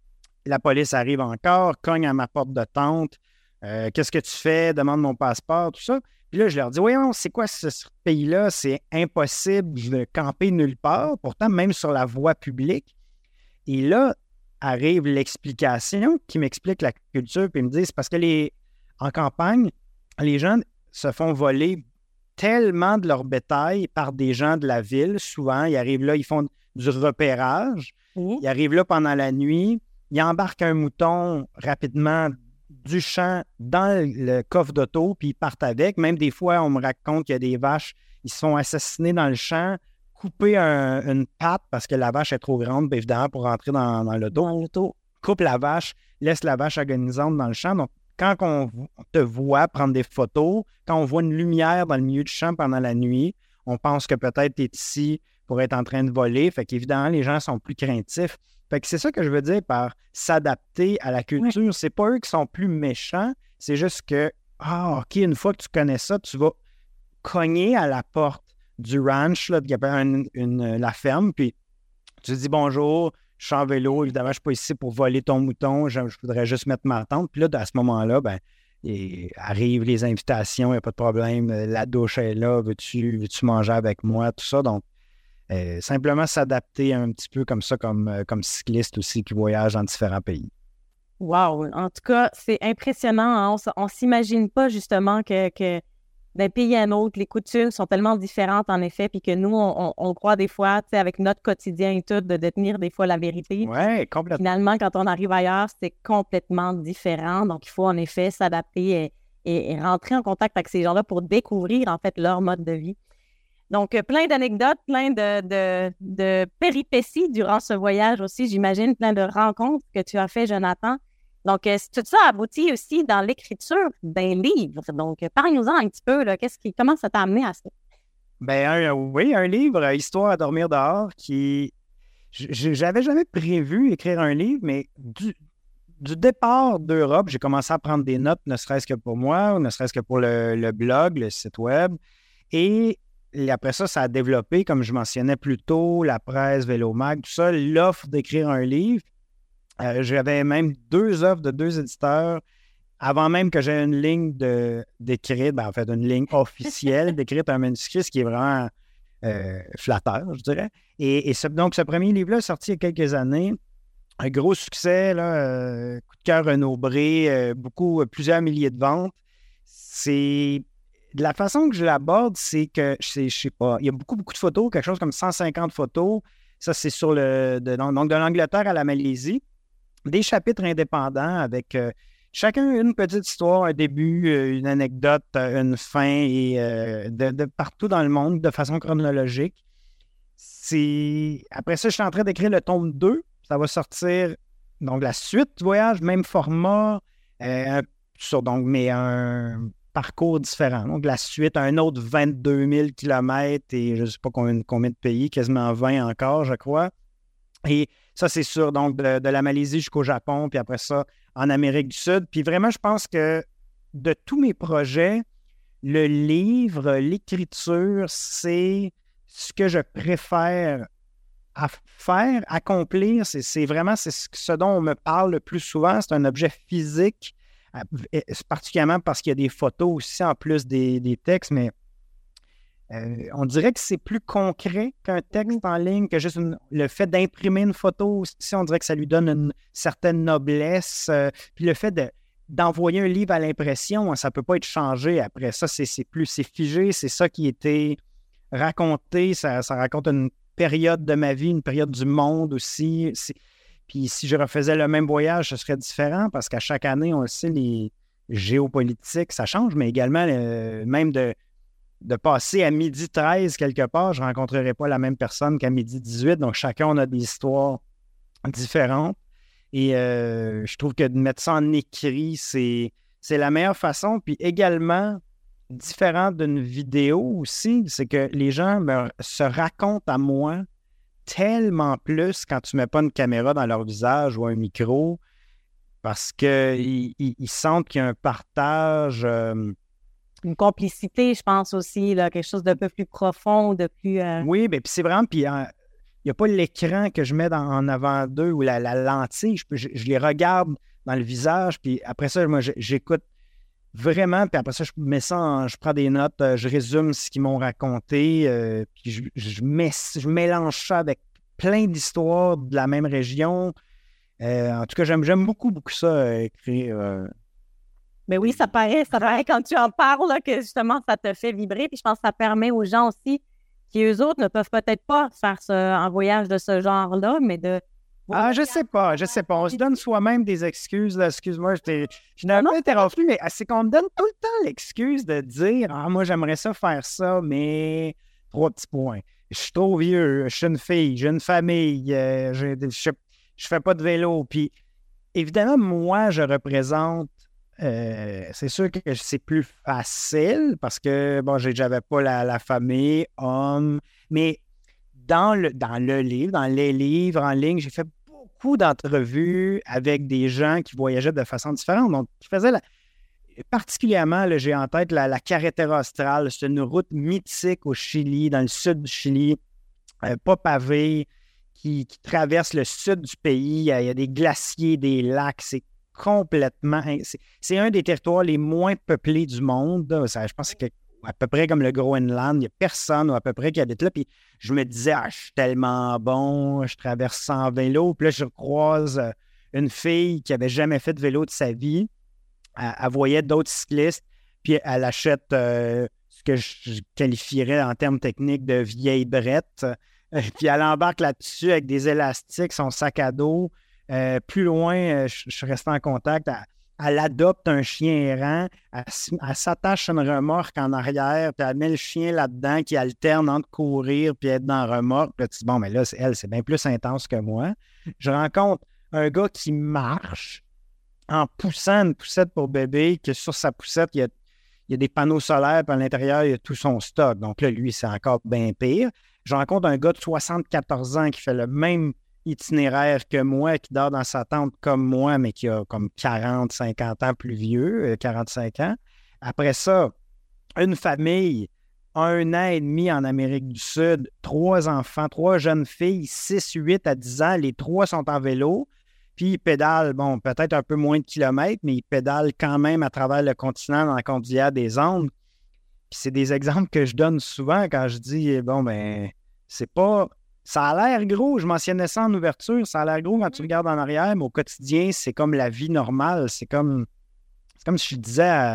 La police arrive encore, cogne à ma porte de tente. Euh, Qu'est-ce que tu fais? Demande mon passeport, tout ça. Puis là, je leur dis, voyons, c'est quoi ce, ce pays-là? C'est impossible de camper nulle part, pourtant, même sur la voie publique. Et là, arrive l'explication qui m'explique la culture, puis ils me disent, c'est parce que les, en campagne, les gens se font voler tellement de leur bétail par des gens de la ville. Souvent, ils arrivent là, ils font du repérage.
Oui.
Ils arrivent là pendant la nuit. Ils embarquent un mouton rapidement du champ dans le coffre d'auto, puis ils partent avec. Même des fois, on me raconte qu'il y a des vaches, ils se font assassiner dans le champ, couper un- une patte parce que la vache est trop grande, bien évidemment, pour rentrer dans, dans l'auto.
Dans l'auto.
Coupe la vache, laisse la vache agonisante dans le champ. Donc, quand on te voit prendre des photos, quand on voit une lumière dans le milieu du champ pendant la nuit, on pense que peut-être tu es ici pour être en train de voler. Fait qu'évidemment, les gens sont plus craintifs. Fait que c'est ça que je veux dire par s'adapter à la culture.
Oui.
C'est pas eux qui sont plus méchants, c'est juste que, ah, OK, une fois que tu connais ça, tu vas cogner à la porte du ranch, là, qui appelle une, une- la ferme, puis tu dis bonjour, je suis en vélo, évidemment, je ne suis pas ici pour voler ton mouton, je, je voudrais juste mettre ma tente. Puis là, à ce moment-là, ben, et arrivent les invitations, il n'y a pas de problème, la douche est là, veux-tu, veux-tu manger avec moi, tout ça. Donc, euh, simplement s'adapter un petit peu comme ça, comme, euh, comme cycliste aussi qui voyage dans différents pays.
Wow! En tout cas, c'est impressionnant, hein. On s- on s'imagine pas justement que, que d'un pays à un autre, les coutumes sont tellement différentes en effet, puis que nous, on, on- on croit des fois, tu sais, avec notre quotidien et tout, de détenir des fois la vérité.
Oui, complètement.
Finalement, quand on arrive ailleurs, c'est complètement différent. Donc, il faut en effet s'adapter et, et- et rentrer en contact avec ces gens-là pour découvrir en fait leur mode de vie. Donc, euh, plein d'anecdotes, plein de, de, de péripéties durant ce voyage aussi, j'imagine, plein de rencontres que tu as fait, Jonathan. Donc, euh, tout ça aboutit aussi dans l'écriture d'un livre. Donc, euh, parle-nous-en un petit peu, là, qu'est-ce qui, comment ça t'a amené à ça?
Ben, un- oui, un livre, euh, Histoire à dormir dehors, qui. j- j- J'avais jamais prévu écrire un livre, mais du, du départ d'Europe, j'ai commencé à prendre des notes, ne serait-ce que pour moi, ou ne serait-ce que pour le, le blog, le site web. Et, et après ça, ça a développé, comme je mentionnais plus tôt, la presse, Vélomag, tout ça, l'offre d'écrire un livre. Euh, j'avais même deux offres de deux éditeurs avant même que j'aie une ligne de, d'écrire, ben, en fait, une ligne officielle d'écrire un manuscrit, ce qui est vraiment euh, flatteur, je dirais. Et, et ce, donc, ce premier livre-là est sorti il y a quelques années. Un gros succès, là, euh, coup de cœur renombré, euh, beaucoup, euh, plusieurs milliers de ventes. C'est. De la façon que je l'aborde, c'est que, je sais pas, il y a beaucoup, beaucoup de photos, quelque chose comme cent cinquante photos. Ça, c'est sur le. De, donc, de l'Angleterre à la Malaisie. Des chapitres indépendants avec euh, chacun une petite histoire, un début, euh, une anecdote, euh, une fin, et euh, de, de partout dans le monde, de façon chronologique. C'est... Après ça, je suis en train d'écrire le tome deux. Ça va sortir, donc la suite du voyage, même format, euh, sur, donc, mais un parcours différent. Donc la suite, un autre vingt-deux mille kilomètres et je ne sais pas combien, combien de pays, quasiment vingt encore, je crois. Et ça, c'est sûr, donc de, de la Malaisie jusqu'au Japon, puis après ça, en Amérique du Sud. Puis vraiment, je pense que de tous mes projets, le livre, l'écriture, c'est ce que je préfère à faire, accomplir. C'est, c'est vraiment c'est ce, ce dont on me parle le plus souvent. C'est un objet physique, euh, particulièrement parce qu'il y a des photos aussi en plus des, des textes, mais Euh, on dirait que c'est plus concret qu'un texte en ligne, que juste une- le fait d'imprimer une photo aussi, on dirait que ça lui donne une certaine noblesse. Euh, puis le fait de, d'envoyer un livre à l'impression, ça ne peut pas être changé après ça, c'est, c'est plus, c'est figé, c'est ça qui était raconté, ça, ça raconte une période de ma vie, une période du monde aussi. C'est- puis si je refaisais le même voyage, ce serait différent parce qu'à chaque année, on le sait, les géopolitiques, ça change, mais également euh, même de de passer à midi treize quelque part, je ne rencontrerai pas la même personne qu'à midi dix-huit. Donc, chacun, on a des histoires différentes. Et euh, je trouve que de mettre ça en écrit, c'est, c'est la meilleure façon. Puis également, différent d'une vidéo aussi, c'est que les gens me, se racontent à moi tellement plus quand tu ne mets pas une caméra dans leur visage ou un micro parce qu'ils ils, ils sentent qu'il y a un partage... euh,
Une complicité, je pense aussi, là, quelque chose d'un peu plus profond, de plus... euh,
Oui, bien, puis c'est vraiment, puis il n'y a pas l'écran que je mets dans- en avant d'eux ou la, la lentille, je, peux- je- je les regarde dans le visage, puis après ça, moi, je- j'écoute vraiment, puis après ça, je mets ça, en- je prends des notes, euh, je résume ce qu'ils m'ont raconté, euh, puis je, je, mets- je mélange ça avec plein d'histoires de la même région. Euh, en tout cas, j'aime, j'aime beaucoup, beaucoup ça, euh, écrire. euh.
Mais oui, ça paraît, ça paraît quand tu en parles, là, que justement, ça te fait vibrer. Puis je pense que ça permet aux gens aussi qui, eux autres, ne peuvent peut-être pas faire ce, un voyage de ce genre-là, mais de...
Ah, je sais pas, je sais pas. On se donne soi-même des excuses, là. Excuse-moi, je t'ai je n'ai un peu interrompu, mais c'est qu'on me donne tout le temps l'excuse de dire « Ah, moi, j'aimerais ça faire ça, mais... » Trois petits points. Je suis trop vieux, je suis une fille, j'ai une famille, euh, j'ai- je je fais pas de vélo. Puis, évidemment, moi, je représente... euh, c'est sûr que c'est plus facile parce que, bon, j'ai- j'avais pas la, la famille, homme, mais dans le, dans le livre, dans les livres en ligne, j'ai fait beaucoup d'entrevues avec des gens qui voyageaient de façon différente. Donc, qui faisaient la- particulièrement, là, j'ai en tête la, la Carretera Austral. C'est une route mythique au Chili, dans le sud du Chili, euh, pas pavée, qui, qui traverse le sud du pays. Il y a, il y a des glaciers, des lacs. C'est complètement... C'est, c'est un des territoires les moins peuplés du monde. Là. Ça, je pense que à peu près comme le Groenland, il n'y a personne ou à peu près qui habite là. Puis je me disais, ah, je suis tellement bon, je traverse sans vélo. Puis là, je croise euh, une fille qui n'avait jamais fait de vélo de sa vie. Elle, elle voyait d'autres cyclistes, puis elle achète euh, ce que je qualifierais en termes techniques de vieille brette. Euh, puis elle embarque là-dessus avec des élastiques, son sac à dos. Euh, plus loin, euh, je, je suis resté en contact. Elle, elle adopte un chien errant. Elle, elle s'attache à une remorque en arrière, puis elle met le chien là-dedans qui alterne entre courir puis être dans la remorque. Puis là, tu dis, bon, mais là, c'est, elle, c'est bien plus intense que moi. Je rencontre un gars qui marche en poussant une poussette pour bébé, que sur sa poussette, il y a, il y a des panneaux solaires, puis à l'intérieur, il y a tout son stock. Donc là, lui, c'est encore bien pire. Je rencontre un gars de soixante-quatorze ans qui fait le même itinéraire que moi, qui dort dans sa tente comme moi, mais qui a comme quarante, cinquante ans plus vieux, quarante-cinq ans. Après ça, une famille, un an et demi en Amérique du Sud, trois enfants, trois jeunes filles, six, huit à dix ans, les trois sont en vélo. Puis ils pédalent, bon, peut-être un peu moins de kilomètres, mais ils pédalent quand même à travers le continent dans la cordillère des Andes. Puis c'est des exemples que je donne souvent quand je dis, bon, ben, c'est pas... Ça a l'air gros, je mentionnais ça en ouverture, ça a l'air gros quand tu regardes en arrière, mais au quotidien, c'est comme la vie normale. C'est comme, c'est comme si je disais à,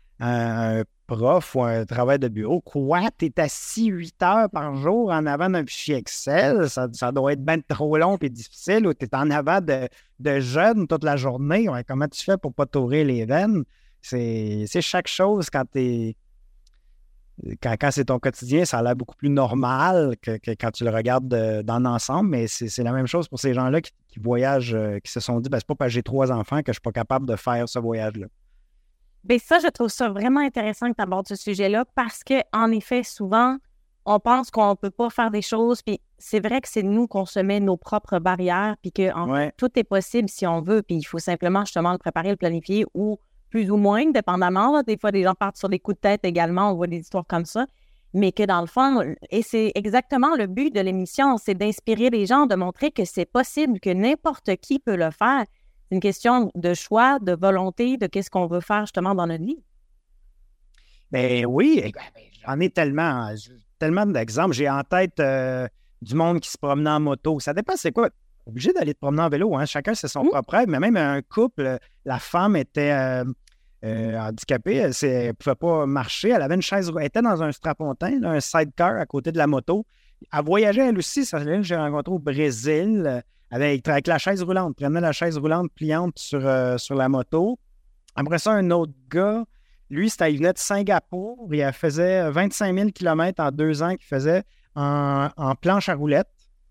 à un prof ou un travail de bureau, quoi, t'es assis huit heures par jour en avant d'un fichier Excel, ça, ça doit être bien trop long et difficile, ou t'es en avant de, de jeunes toute la journée, ouais, comment tu fais pour pas t'ouvrir les veines? C'est, c'est chaque chose quand t'es... Quand, quand c'est ton quotidien, ça a l'air beaucoup plus normal que, que quand tu le regardes de, dans l'ensemble, mais c'est, c'est la même chose pour ces gens-là qui, qui voyagent, euh, qui se sont dit, ben, c'est pas parce que j'ai trois enfants que je suis pas capable de faire ce voyage-là.
Bien, ça, je trouve ça vraiment intéressant que tu abordes ce sujet-là parce qu'en effet, souvent, on pense qu'on ne peut pas faire des choses, puis c'est vrai que c'est nous qu'on se met nos propres barrières, puis que en
Ouais.
fait, tout est possible si on veut, puis il faut simplement justement le préparer, le planifier, ou plus ou moins, dépendamment. Là. Des fois, des gens partent sur des coups de tête également, on voit des histoires comme ça, mais que dans le fond, et c'est exactement le but de l'émission, c'est d'inspirer les gens, de montrer que c'est possible, que n'importe qui peut le faire. C'est une question de choix, de volonté, de qu'est-ce qu'on veut faire justement dans notre vie.
Ben oui, j'en ai tellement, tellement d'exemples. J'ai en tête euh, du monde qui se promenait en moto. Ça dépend, c'est quoi? Obligé d'aller te promener en vélo, hein? Chacun, c'est son mmh. propre rêve, mais même un couple, la femme était euh, euh, handicapée, elle ne pouvait pas marcher, elle avait une chaise, elle était dans un strapontin, là, un sidecar à côté de la moto. Elle voyageait elle aussi, ça, j'ai rencontré au Brésil, avec, avec la chaise roulante, prenait la chaise roulante pliante sur, euh, sur la moto. Après ça, un autre gars, lui, c'était, il venait de Singapour, et elle faisait vingt-cinq mille kilomètres en deux ans qu'il faisait en, en planche à roulettes.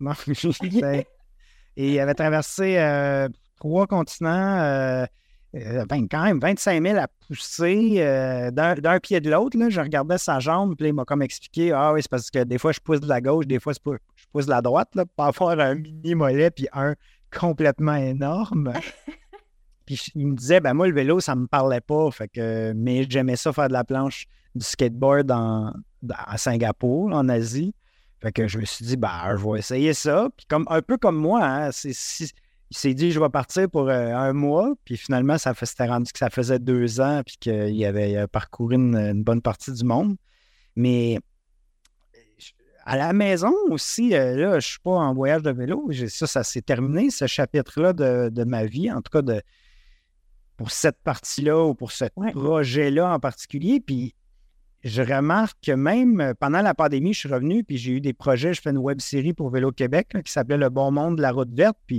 Et il avait traversé euh, trois continents, euh, euh, ben, quand même vingt-cinq mille à pousser euh, d'un, d'un pied de l'autre. Là. Je regardais sa jambe, puis là, il m'a comme expliqué, ah oui, c'est parce que des fois, je pousse de la gauche, des fois, je pousse de la droite, là, pour avoir un mini mollet, puis un complètement énorme. Puis il me disait, ben moi, le vélo, ça me parlait pas, fait que, mais j'aimais ça faire de la planche, du skateboard en, à Singapour, en Asie. Fait que je me suis dit, ben, je vais essayer ça. Puis comme, un peu comme moi, hein, c'est, c'est, il s'est dit, je vais partir pour euh, un mois. Puis finalement, ça fait, c'était rendu que ça faisait deux ans puis qu'il avait euh, parcouru une, une bonne partie du monde. Mais à la maison aussi, euh, là, je ne suis pas en voyage de vélo. J'ai, ça, ça s'est terminé, ce chapitre-là de, de ma vie. En tout cas, de, pour cette partie-là ou pour ce
Ouais.
projet-là en particulier. Puis je remarque que même pendant la pandémie, je suis revenu, puis j'ai eu des projets. Je fais une web-série pour Vélo Québec là, qui s'appelait Le Bon Monde de la Route verte. Puis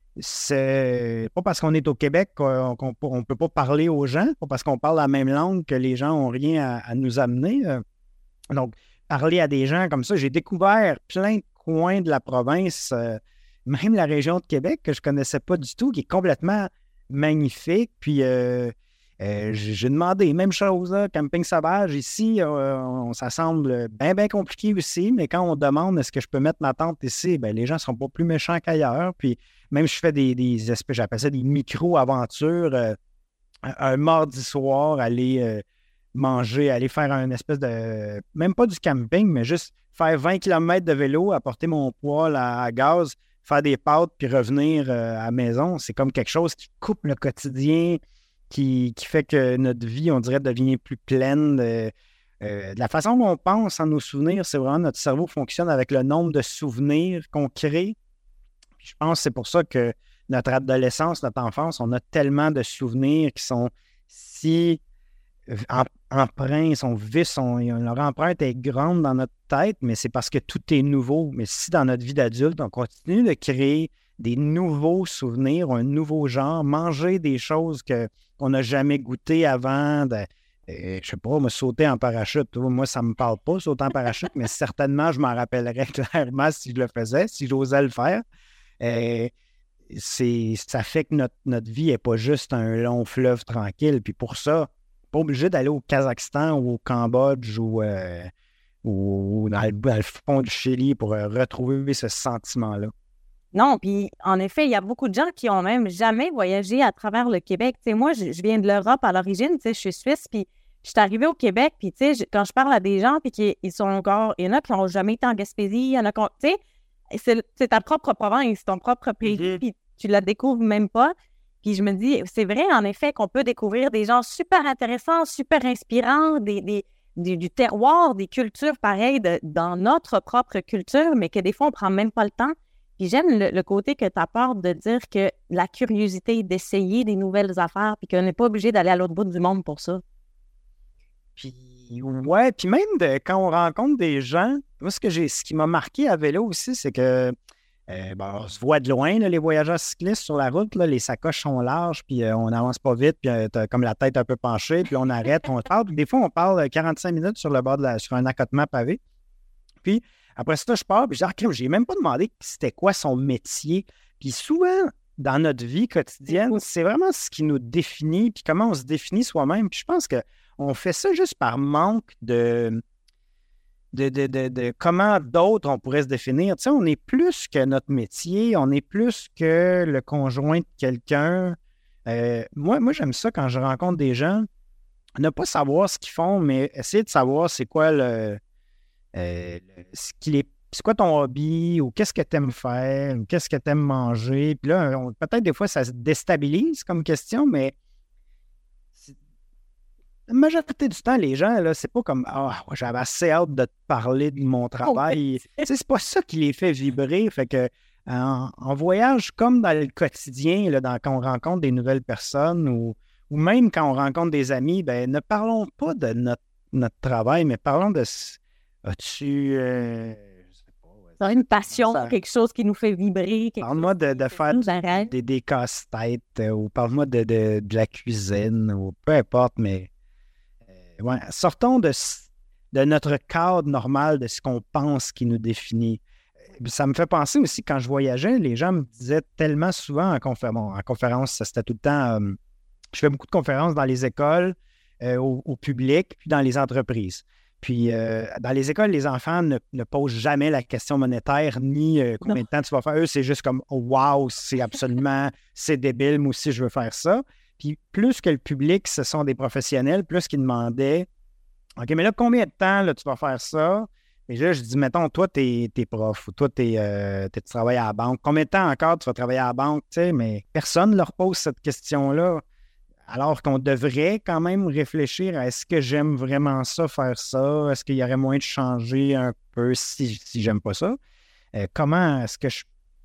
c'est pas parce qu'on est au Québec qu'on ne peut pas parler aux gens, pas parce qu'on parle la même langue que les gens n'ont rien à, à nous amener. Donc, parler à des gens comme ça, j'ai découvert plein de coins de la province, euh, même la région de Québec que je ne connaissais pas du tout, qui est complètement magnifique. Puis, euh, euh, j'ai j'ai demandé, même chose, là, camping sauvage, ici, euh, on, ça semble bien, bien compliqué aussi, mais quand on demande est-ce que je peux mettre ma tente ici, bien, les gens ne sont pas plus méchants qu'ailleurs. Puis, même je fais des, des espèces, j'appelle ça des micro-aventures, euh, un, un mardi soir, aller euh, manger, aller faire un espèce de, même pas du camping, mais juste faire vingt kilomètres de vélo, apporter mon poêle à, à gaz, faire des pâtes, puis revenir euh, à la maison. C'est comme quelque chose qui coupe le quotidien, qui, qui fait que notre vie, on dirait, devient plus pleine. De, euh, de la façon dont on pense en nos souvenirs, c'est vraiment notre cerveau fonctionne avec le nombre de souvenirs qu'on crée. Puis je pense que c'est pour ça que notre adolescence, notre enfance, on a tellement de souvenirs qui sont si em- empreints, sont vifs, sont, leur empreinte est grande dans notre tête, mais c'est parce que tout est nouveau. Mais si dans notre vie d'adulte, on continue de créer des nouveaux souvenirs, un nouveau genre, manger des choses que, qu'on n'a jamais goûtées avant, de, euh, je sais pas, me sauter en parachute. Moi, ça ne me parle pas, sauter en parachute, mais certainement, je m'en rappellerais clairement si je le faisais, si j'osais le faire. Euh, c'est, ça fait que notre, notre vie n'est pas juste un long fleuve tranquille. Puis pour ça, pas obligé d'aller au Kazakhstan ou au Cambodge ou, euh, ou dans, le, dans le fond du Chili pour euh, retrouver ce sentiment-là.
Non, puis en effet, il y a beaucoup de gens qui ont même jamais voyagé à travers le Québec. Tu sais, moi, je, je viens de l'Europe à l'origine, tu sais, je suis suisse, puis je suis arrivée au Québec, puis tu sais, je- quand je parle à des gens, puis qui ils sont encore, il y en a qui n'ont jamais été en Gaspésie, il y en a qui ont, tu sais, c'est, c'est ta propre province, ton propre pays,
Mhm.
puis tu la découvres même pas. Puis je me dis, c'est vrai, en effet, qu'on peut découvrir des gens super intéressants, super inspirants, des, des, des- du terroir, des cultures pareilles de- dans notre propre culture, mais que des fois, on prend même pas le temps. Puis j'aime le, le côté que tu apportes de dire que la curiosité d'essayer des nouvelles affaires, puis qu'on n'est pas obligé d'aller à l'autre bout du monde pour ça.
Puis, ouais, puis même de, quand on rencontre des gens, moi, ce, que j'ai, ce qui m'a marqué à vélo aussi, c'est que euh, bon, on se voit de loin, là, les voyageurs cyclistes sur la route, là, les sacoches sont larges, puis euh, on n'avance pas vite, puis euh, t'as comme la tête un peu penchée, puis on arrête, on parle. Puis des fois, on parle quarante-cinq minutes sur le bord de la, sur un accotement pavé. Puis après ça, je pars, puis je dis, ah, crème, j'ai même pas demandé c'était quoi son métier. Puis souvent, dans notre vie quotidienne, c'est vraiment ce qui nous définit, puis comment on se définit soi-même. Puis je pense qu'on fait ça juste par manque de, de, de, de, de comment d'autres on pourrait se définir. Tu sais, on est plus que notre métier, on est plus que le conjoint de quelqu'un. Euh, moi, moi, j'aime ça quand je rencontre des gens, ne pas savoir ce qu'ils font, mais essayer de savoir c'est quoi le euh, ce qu'il est, c'est quoi ton hobby ou qu'est-ce que tu aimes faire ou qu'est-ce que tu aimes manger. Puis là, on- peut-être des fois, ça se déstabilise comme question, mais c'est- la majorité du temps, les gens, là, c'est pas comme Ah, ouais, j'avais assez hâte de te parler de mon travail. Tu sais, c'est pas ça qui les fait vibrer. Fait que en, en voyage, comme dans le quotidien, là, dans, quand on rencontre des nouvelles personnes ou, ou même quand on rencontre des amis, ben, ne parlons pas de notre, notre travail, mais parlons de s- As-tu. euh, je sais pas, ouais,
Ça a une passion,
ça-
quelque chose qui nous fait vibrer, quelque
Parle-moi de, de faire
chose d'arrêt.
des, des casse-têtes euh, ou parle-moi de, de, de la cuisine ou peu importe, mais euh, ouais, sortons de, s- de notre cadre normal de ce qu'on pense qui nous définit. Euh, Ça me fait penser aussi, quand je voyageais, les gens me disaient tellement souvent en, confé- bon, en conférence, ça, c'était tout le temps. euh, je fais beaucoup de conférences dans les écoles, euh, au, au public, puis dans les entreprises. Puis, euh, dans les écoles, les enfants ne, ne posent jamais la question monétaire ni euh, combien de temps tu vas faire. Eux, c'est juste comme oh, wow, c'est absolument, c'est débile, moi aussi, je veux faire ça. Puis, plus que le public, ce sont des professionnels, plus qu'ils demandaient OK, mais là, combien de temps là, tu vas faire ça? Et là, je dis, mettons, toi, tu es prof ou toi, t'es, euh, t'es- tu travailles à la banque. Combien de temps encore tu vas travailler à la banque? Tu sais, mais personne ne leur pose cette question-là. Alors qu'on devrait quand même réfléchir à est-ce que j'aime vraiment ça, faire ça? Est-ce qu'il y aurait moyen de changer un peu si, si j'aime pas ça? Euh, comment est-ce que je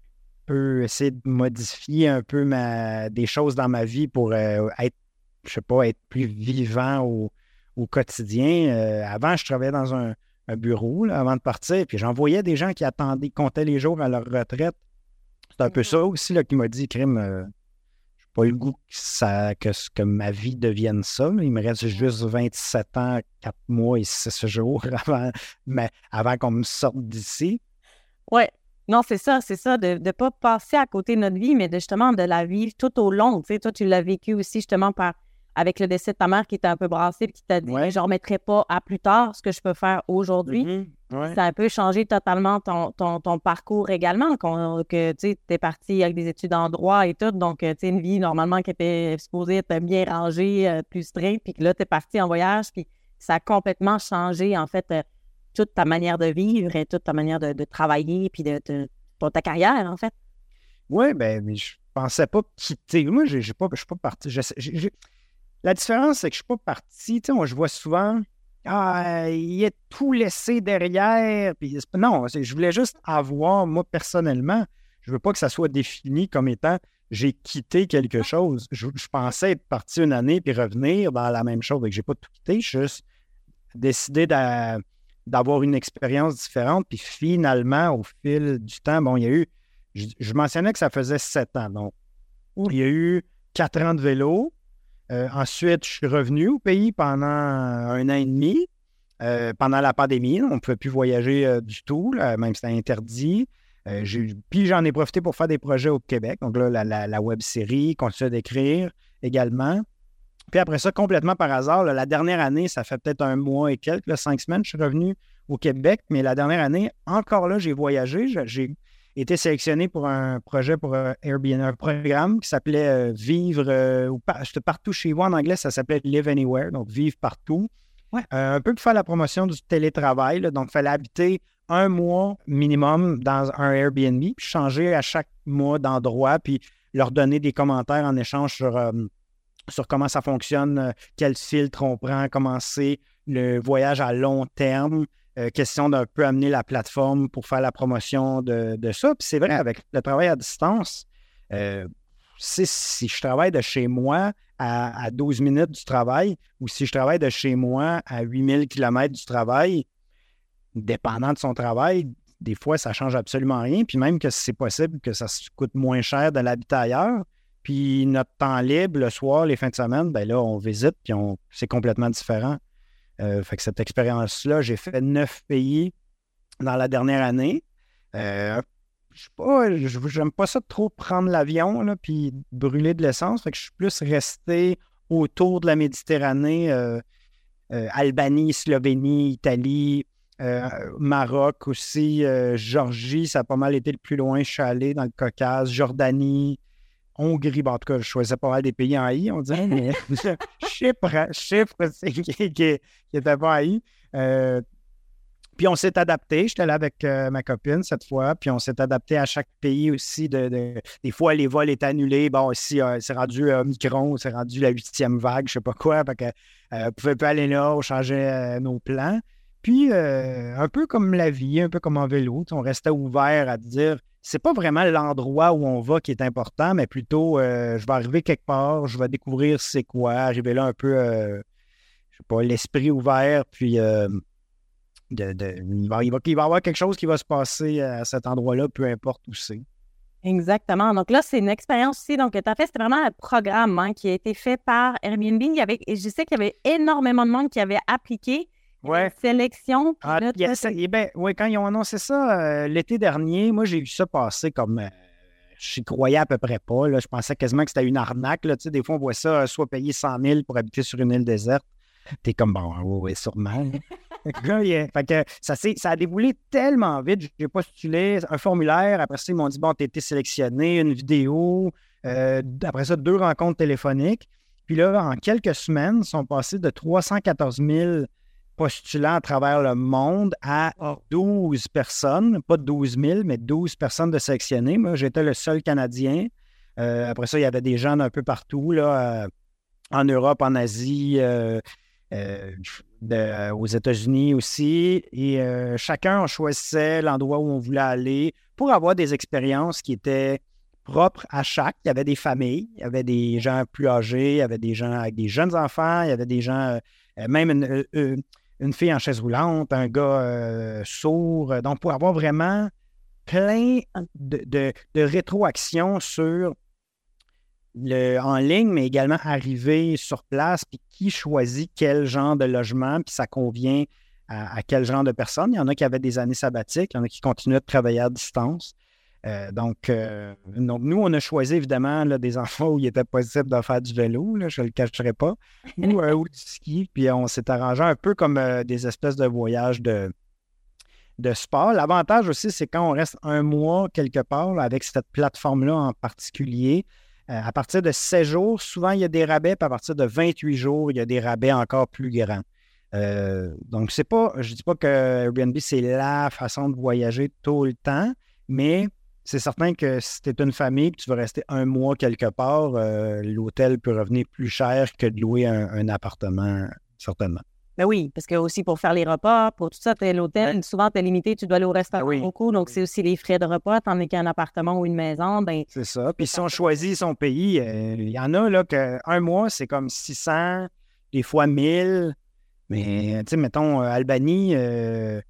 peu essayer de modifier un peu ma, des choses dans ma vie pour euh, être, je sais pas, être plus vivant au, au quotidien. Euh, avant, je travaillais dans un, un bureau là, avant de partir, puis j'en voyais des gens qui attendaient, comptaient les jours à leur retraite. C'est un peu ça aussi là, qui m'a dit, crime, euh, je n'ai pas eu le goût que, ça, que, que ma vie devienne ça. Là. Il me reste juste vingt-sept ans, quatre mois et six jours avant, mais avant qu'on me sorte d'ici.
Oui. Non, c'est ça, c'est ça, de ne pas passer à côté de notre vie, mais de, justement de la vivre tout au long. Tu sais, toi, tu l'as vécu aussi justement par, avec le décès de ta mère qui était un peu brassée et qui t'a dit ouais. « Je ne remettrai pas à plus tard ce que je peux faire aujourd'hui. Mm-hmm. » Ouais. Ça a un peu changé totalement ton, ton, ton parcours également, que tu es parti avec des études en droit et tout, donc tu sais, une vie normalement qui était supposée être bien rangée, plus stricte, puis que là, tu es parti en voyage, puis ça a complètement changé, en fait, euh, toute ta manière de vivre et toute ta manière de, de travailler, puis de, de, de ta carrière, en fait.
Oui, bien, mais je pensais pas quitter. Moi, je ne suis pas, pas parti. Je, j'ai, j'ai... La différence, c'est que je ne suis pas parti. Tu sais, moi, je vois souvent... Ah, il a tout laissé derrière. Puis, non, je voulais juste avoir, moi, personnellement, je ne veux pas que ça soit défini comme étant j'ai quitté quelque chose. Je, je pensais être parti une année puis revenir dans la même chose. Donc, je n'ai pas tout quitté. J'ai juste décidé de, d'avoir une expérience différente. Puis finalement, au fil du temps, bon, il y a eu, je, je mentionnais que ça faisait sept ans. Donc, il y a eu quatre ans de vélo. Euh, ensuite, je suis revenu au pays pendant un an et demi, euh, pendant la pandémie. On ne pouvait plus voyager euh, du tout, là, même si c'était interdit. Euh, j'ai, puis j'en ai profité pour faire des projets au Québec. Donc là, la, la, la web-série, continuer d'écrire également. Puis après ça, complètement par hasard, là, la dernière année, ça fait peut-être un mois et quelques, là, cinq semaines, je suis revenu au Québec. Mais la dernière année, encore là, j'ai voyagé. J'ai, j'ai été sélectionné pour un projet pour euh, Airbnb, un programme qui s'appelait euh, Vivre euh, par, partout chez vous. En anglais, ça s'appelait Live Anywhere, donc Vivre partout. Ouais. Euh, un peu pour faire la promotion du télétravail. Là, donc, il fallait habiter un mois minimum dans un Airbnb, puis changer à chaque mois d'endroit, puis leur donner des commentaires en échange sur, euh, sur comment ça fonctionne, euh, quel filtre on prend, comment c'est le voyage à long terme. Euh, question d'un peu amener la plateforme pour faire la promotion de, de ça. Puis c'est vrai, avec le travail à distance, euh, si, si je travaille de chez moi à, à douze minutes du travail ou si je travaille de chez moi à huit mille kilomètres du travail, dépendant de son travail, des fois, ça ne change absolument rien. Puis même que c'est possible que ça coûte moins cher de l'habiter ailleurs. Puis notre temps libre, le soir, les fins de semaine, bien là, on visite, puis on, c'est complètement différent. Euh, fait que cette expérience-là, j'ai fait neuf pays dans la dernière année. Euh, je sais pas, j'aime pas ça de trop prendre l'avion là, puis brûler de l'essence. Fait que je suis plus resté autour de la Méditerranée, euh, euh, Albanie, Slovénie, Italie, euh, Maroc aussi, euh, Géorgie, ça a pas mal été le plus loin. Je suis allé dans le Caucase, Jordanie, Hongrie, bon, en tout cas, je choisissais pas mal des pays en I, on dirait, mais Chypre, Chypre, c'est qui, qui, qui était pas en I. Euh, puis on s'est adapté. J'étais là avec euh, ma copine cette fois, puis on s'est adapté à chaque pays aussi. De, de, des fois, les vols étaient annulés. Bon, ici, euh, c'est rendu euh, Omicron, c'est rendu la huitième vague, je sais pas quoi. Fait que, euh, on ne pouvait pas aller là, on changeait euh, nos plans. Puis, euh, un peu comme la vie, un peu comme en vélo, on restait ouvert à dire, c'est pas vraiment l'endroit où on va qui est important, mais plutôt, euh, je vais arriver quelque part, je vais découvrir c'est quoi, arriver là un peu, euh, je sais pas, l'esprit ouvert, puis euh, de, de, il, va, il, va, il va y avoir quelque chose qui va se passer à cet endroit-là, peu importe où c'est.
Exactement. Donc là, c'est une expérience aussi. Donc, tu as fait, c'était vraiment un programme hein, qui a été fait par Airbnb. Il y avait, et je sais qu'il y avait énormément de monde qui avait appliqué.
Ouais.
Sélection.
Ah, là, yes, ça, ben, ouais, quand ils ont annoncé ça euh, l'été dernier, moi, j'ai vu ça passer comme... Euh, j'y croyais à peu près pas. Là. Je pensais quasiment que c'était une arnaque. Là. Tu sais, des fois, on voit ça, euh, soit payer cent mille pour habiter sur une île déserte. T'es comme, bon, oui, oui, sûrement. yeah. Fait que ça, ça a déboulé tellement vite. J'ai postulé un formulaire. Après ça, ils m'ont dit, bon, t'as été sélectionné, une vidéo. Euh, après ça, deux rencontres téléphoniques. Puis là, en quelques semaines, ils sont passés de trois cent quatorze mille postulants à travers le monde à douze personnes, pas douze mille, mais douze personnes de sélectionnées. Moi, j'étais le seul Canadien. Euh, après ça, il y avait des gens d'un peu partout, là, euh, en Europe, en Asie, euh, euh, de, aux États-Unis aussi. Et euh, chacun, on choisissait l'endroit où on voulait aller pour avoir des expériences qui étaient propres à chaque. Il y avait des familles, il y avait des gens plus âgés, il y avait des gens avec des jeunes enfants, il y avait des gens, euh, même une, une, une fille en chaise roulante, un gars euh, sourd. Donc, pour avoir vraiment plein de, de, de rétroactions sur le, en ligne, mais également arriver sur place, puis qui choisit quel genre de logement, puis ça convient à, à quel genre de personnes. Il y en a qui avaient des années sabbatiques, il y en a qui continuaient de travailler à distance. Euh, donc, euh, donc, nous, on a choisi évidemment là, des enfants où il était possible de faire du vélo, là, je ne le cacherai pas, ou, euh, ou du ski, puis on s'est arrangé un peu comme euh, des espèces de voyages de, de sport. L'avantage aussi, c'est quand on reste un mois quelque part là, avec cette plateforme-là en particulier, euh, à partir de sept jours, souvent il y a des rabais, puis à partir de vingt-huit jours, il y a des rabais encore plus grands. Euh, donc, c'est pas, je ne dis pas que Airbnb, c'est la façon de voyager tout le temps, mais c'est certain que si tu es une famille et tu veux rester un mois quelque part, euh, l'hôtel peut revenir plus cher que de louer un, un appartement, certainement.
Ben oui, parce que aussi pour faire les repas, pour tout ça, tu es l'hôtel, ouais. Souvent tu es limité, tu dois aller au restaurant oui. beaucoup, donc c'est aussi les frais de repas, tandis qu'un appartement ou une maison, ben
c'est ça. Puis si on choisit son pays, il euh, y en a là qu'un mois, c'est comme six cents, des fois mille, mais tu sais, mettons, euh, Albanie, euh,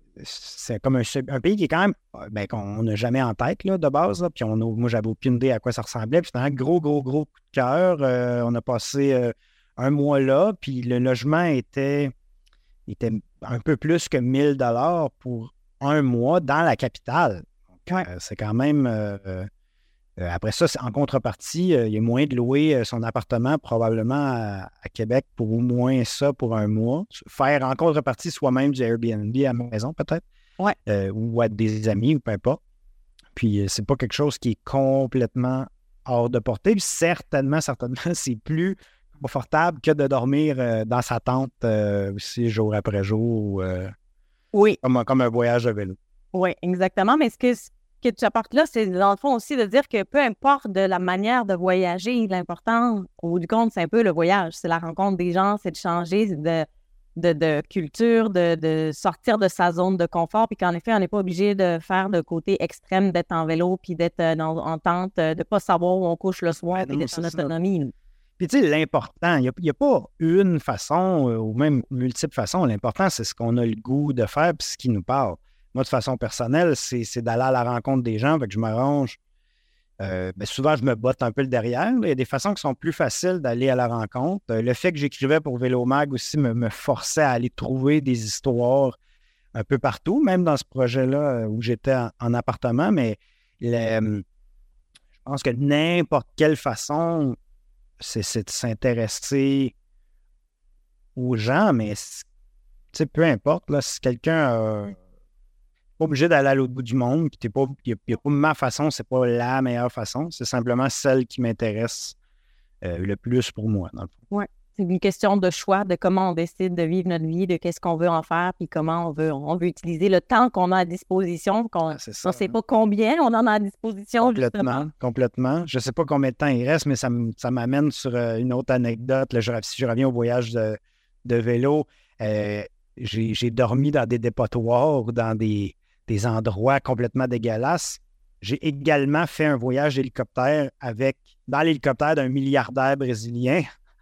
c'est comme un, un pays qui est quand même, ben, qu'on n'a jamais en tête là, de base. Là, puis on a, moi, j'avais aucune idée à quoi ça ressemblait. Puis c'était un gros, gros, gros coup de cœur. Euh, on a passé euh, un mois là, puis le logement était, était un peu plus que mille dollars pour un mois dans la capitale. Donc, ouais. euh, c'est quand même... Euh, euh, après ça, en contrepartie, euh, il y a moyen de louer son appartement probablement à, à Québec pour au moins ça pour un mois. Faire en contrepartie soi-même du Airbnb à la maison peut-être.
Ouais.
Euh, ou à des amis ou peu importe. Puis c'est pas quelque chose qui est complètement hors de portée. Puis certainement, certainement, c'est plus confortable que de dormir euh, dans sa tente euh, aussi jour après jour. Euh,
oui.
Comme, comme un voyage de vélo.
Oui, exactement. Mais ce que, ce que tu apportes là, c'est dans le fond aussi de dire que peu importe de la manière de voyager, l'important, au bout du compte, c'est un peu le voyage. C'est la rencontre des gens, c'est de changer de, de, de culture, de, de sortir de sa zone de confort, puis qu'en effet, on n'est pas obligé de faire le côté extrême d'être en vélo, puis d'être dans, en tente, de ne pas savoir où on couche le soir, puis d'être en autonomie.
Puis, tu sais, l'important, il n'y a, a pas une façon euh, ou même multiples façons. L'important, c'est ce qu'on a le goût de faire puis ce qui nous parle. Moi, de façon personnelle, c'est, c'est d'aller à la rencontre des gens. Fait que je m'arrange. Euh, ben souvent, je me botte un peu le derrière. Là. Il y a des façons qui sont plus faciles d'aller à la rencontre. Euh, le fait que j'écrivais pour Vélomag aussi me, me forçait à aller trouver des histoires un peu partout, même dans ce projet-là où j'étais en, en appartement. Mais le, je pense que n'importe quelle façon... C'est, c'est de s'intéresser aux gens, mais peu importe, là, si quelqu'un n'est pas obligé d'aller à l'autre bout du monde, puis il n'y a, a pas ma façon, c'est pas la meilleure façon, c'est simplement celle qui m'intéresse euh, le plus pour moi, dans le fond.
Oui, c'est une question de choix, de comment on décide de vivre notre vie, de qu'est-ce qu'on veut en faire, puis comment on veut, on veut utiliser le temps qu'on a à disposition, qu'on ne sait pas combien on en a à disposition.
Complètement,
justement.
complètement. Je ne sais pas combien de temps il reste, mais ça, ça m'amène sur une autre anecdote. Là, je, si je reviens au voyage de, de vélo, euh, j'ai, j'ai dormi dans des dépotoirs ou dans des, des endroits complètement dégueulasses. J'ai également fait un voyage d'hélicoptère avec, dans l'hélicoptère d'un milliardaire brésilien.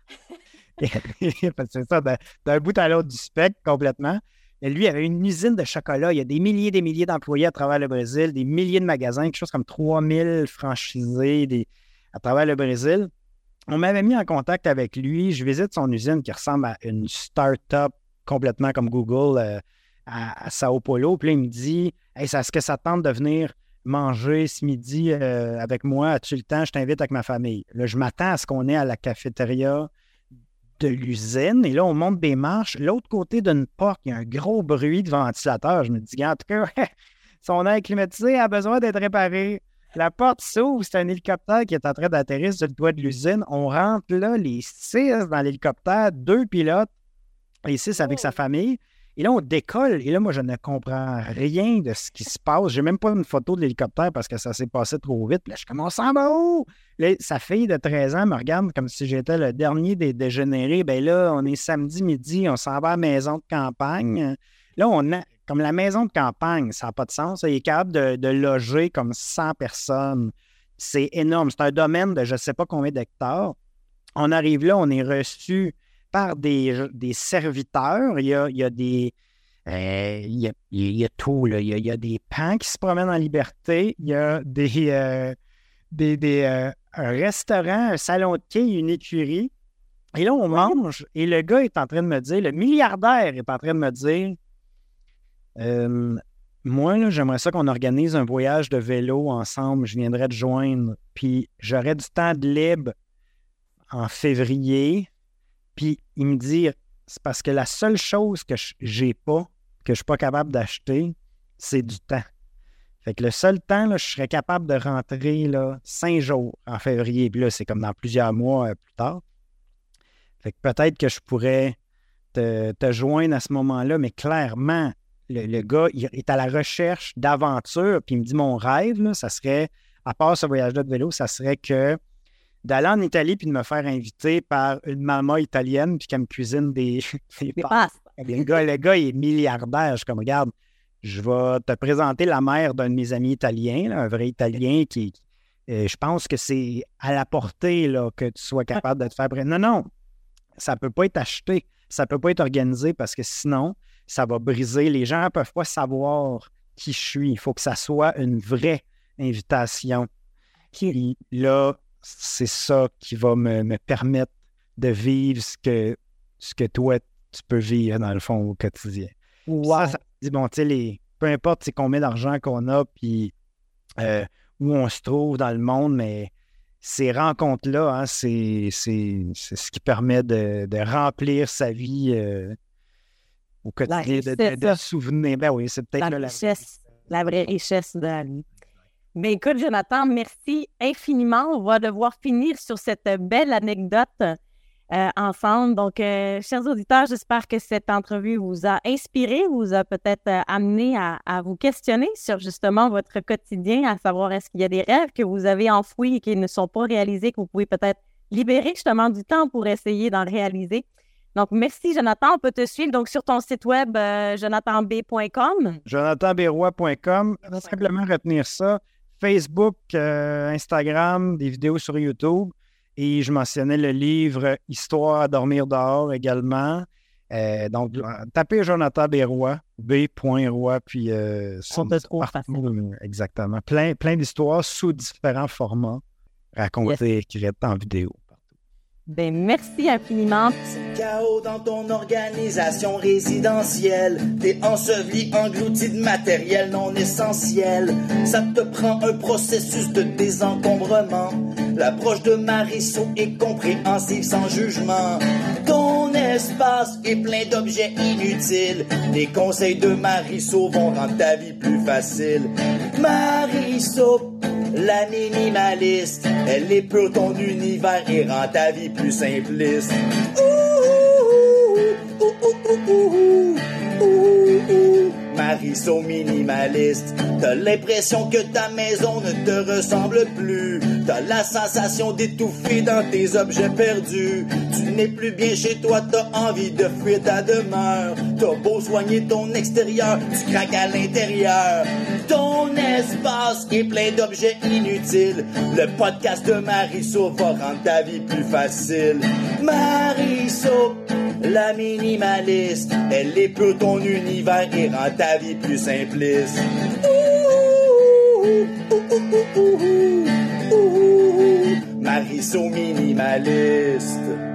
C'est ça, d'un, d'un bout à l'autre du spectre, complètement. Et lui, il avait une usine de chocolat. Il y a des milliers et des milliers d'employés à travers le Brésil, des milliers de magasins, quelque chose comme trois mille franchisés des, à travers le Brésil. On m'avait mis en contact avec lui. Je visite son usine qui ressemble à une start-up complètement comme Google euh, à, à Sao Paulo. Puis là, il me dit « Hey, est-ce que ça te tente de venir manger ce midi euh, avec moi? As-tu le temps? Je t'invite avec ma famille. » Là, je m'attends à ce qu'on ait à la cafétéria de l'usine. Et là, on monte des marches. L'autre côté d'une porte, il y a un gros bruit de ventilateur. Je me dis, en tout cas, son air climatisé a besoin d'être réparé. La porte s'ouvre, c'est un hélicoptère qui est en train d'atterrir sur le toit de l'usine. On rentre là, les six dans l'hélicoptère, deux pilotes, les six avec sa famille. Et là, on décolle. Et là, moi, je ne comprends rien de ce qui se passe. J'ai même pas une photo de l'hélicoptère parce que ça s'est passé trop vite. Puis là, je commence, on s'en va où? Là, sa fille de treize ans me regarde comme si j'étais le dernier des dégénérés. Bien là, on est samedi midi, on s'en va à la maison de campagne. Là, on a, comme la maison de campagne, ça n'a pas de sens. Il est capable de, de loger comme cent personnes. C'est énorme. C'est un domaine de je ne sais pas combien d'hectares. On arrive là, on est reçu par des, des serviteurs. Il y a, il y a des... Euh, il, y a, il y a tout, là. Il y a, il y a des pans qui se promènent en liberté. Il y a des, euh, des, des euh, un restaurant, un salon de quai, une écurie. Et là, on mange. Et le gars est en train de me dire, le milliardaire est en train de me dire, euh, moi, là, j'aimerais ça qu'on organise un voyage de vélo ensemble. Je viendrais te joindre. Puis j'aurais du temps de libre en février. Puis il me dit, c'est parce que la seule chose que j'ai pas, que je suis pas capable d'acheter, c'est du temps. Fait que le seul temps, là, je serais capable de rentrer là, cinq jours en février. Puis là, c'est comme dans plusieurs mois euh, plus tard. Fait que peut-être que je pourrais te, te joindre à ce moment-là, mais clairement, le, le gars il est à la recherche d'aventure. Puis il me dit, mon rêve, là, ça serait, à part ce voyage-là de vélo, ça serait que d'aller en Italie puis de me faire inviter par une maman italienne puis qu'elle me cuisine des, des pâtes. Le gars, le gars, il est milliardaire. Je suis comme, regarde, je vais te présenter la mère d'un de mes amis italiens, là, un vrai Italien qui, euh, je pense que c'est à la portée là, que tu sois capable de te faire... Non, non, ça ne peut pas être acheté. Ça ne peut pas être organisé parce que sinon, ça va briser. Les gens ne peuvent pas savoir qui je suis. Il faut que ça soit une vraie invitation. Puis là, c'est ça qui va me, me permettre de vivre ce que, ce que toi, tu peux vivre, dans le fond, au quotidien. Wow. Ça, ça dit, bon, tu sais, les, peu importe c'est combien d'argent qu'on a, puis euh, où on se trouve dans le monde, mais ces rencontres-là, hein, c'est, c'est, c'est ce qui permet de, de remplir sa vie euh, au quotidien, de, de, de souvenir. Ben oui, c'est peut-être
la
là,
richesse, la... la vraie richesse de la vie. Mais écoute, Jonathan, merci infiniment. On va devoir finir sur cette belle anecdote euh, ensemble. Donc, euh, chers auditeurs, j'espère que cette entrevue vous a inspiré, vous a peut-être euh, amené à, à vous questionner sur justement votre quotidien, à savoir est-ce qu'il y a des rêves que vous avez enfouis et qui ne sont pas réalisés, que vous pouvez peut-être libérer justement du temps pour essayer d'en réaliser. Donc, merci, Jonathan. On peut te suivre donc sur ton site web, euh, jonathan b point com.
jonathan b roy point com. Simplement retenir ça. Facebook, euh, Instagram, des vidéos sur YouTube. Et je mentionnais le livre « Histoire à dormir dehors » également. Euh, donc, tapez Jonathan B. Roy, B. Roy, puis... Euh,
On peut trouver facilement.
Exactement. Plein, plein d'histoires sous différents formats racontées, yes. écrites en vidéo.
Ben, merci infiniment.
C'est chaos dans ton organisation résidentielle. T'es enseveli, englouti de matériel non essentiel. Ça te prend un processus de désencombrement. L'approche de Marisot est compréhensive sans jugement. Ton espace est plein d'objets inutiles. Les conseils de Marisot vont rendre ta vie plus facile. Marisot, la minimaliste, elle épure ton univers et rend ta vie plus simpliste. Ouh, ouh, ouh, ouh, ouh, ouh, ouh. Marisot minimaliste, t'as l'impression que ta maison ne te ressemble plus. T'as la sensation d'étouffer dans tes objets perdus. Tu n'es plus bien chez toi, t'as envie de fuir ta demeure. T'as beau soigner ton extérieur, tu craques à l'intérieur. Ton espace est plein d'objets inutiles. Le podcast de Marisot va rendre ta vie plus facile. Marisot, la minimaliste, elle épure ton univers et rend ta vie plus simpliste. Ouh, ouh, ouh, ouh, ouh, ouh. Marisot minimaliste.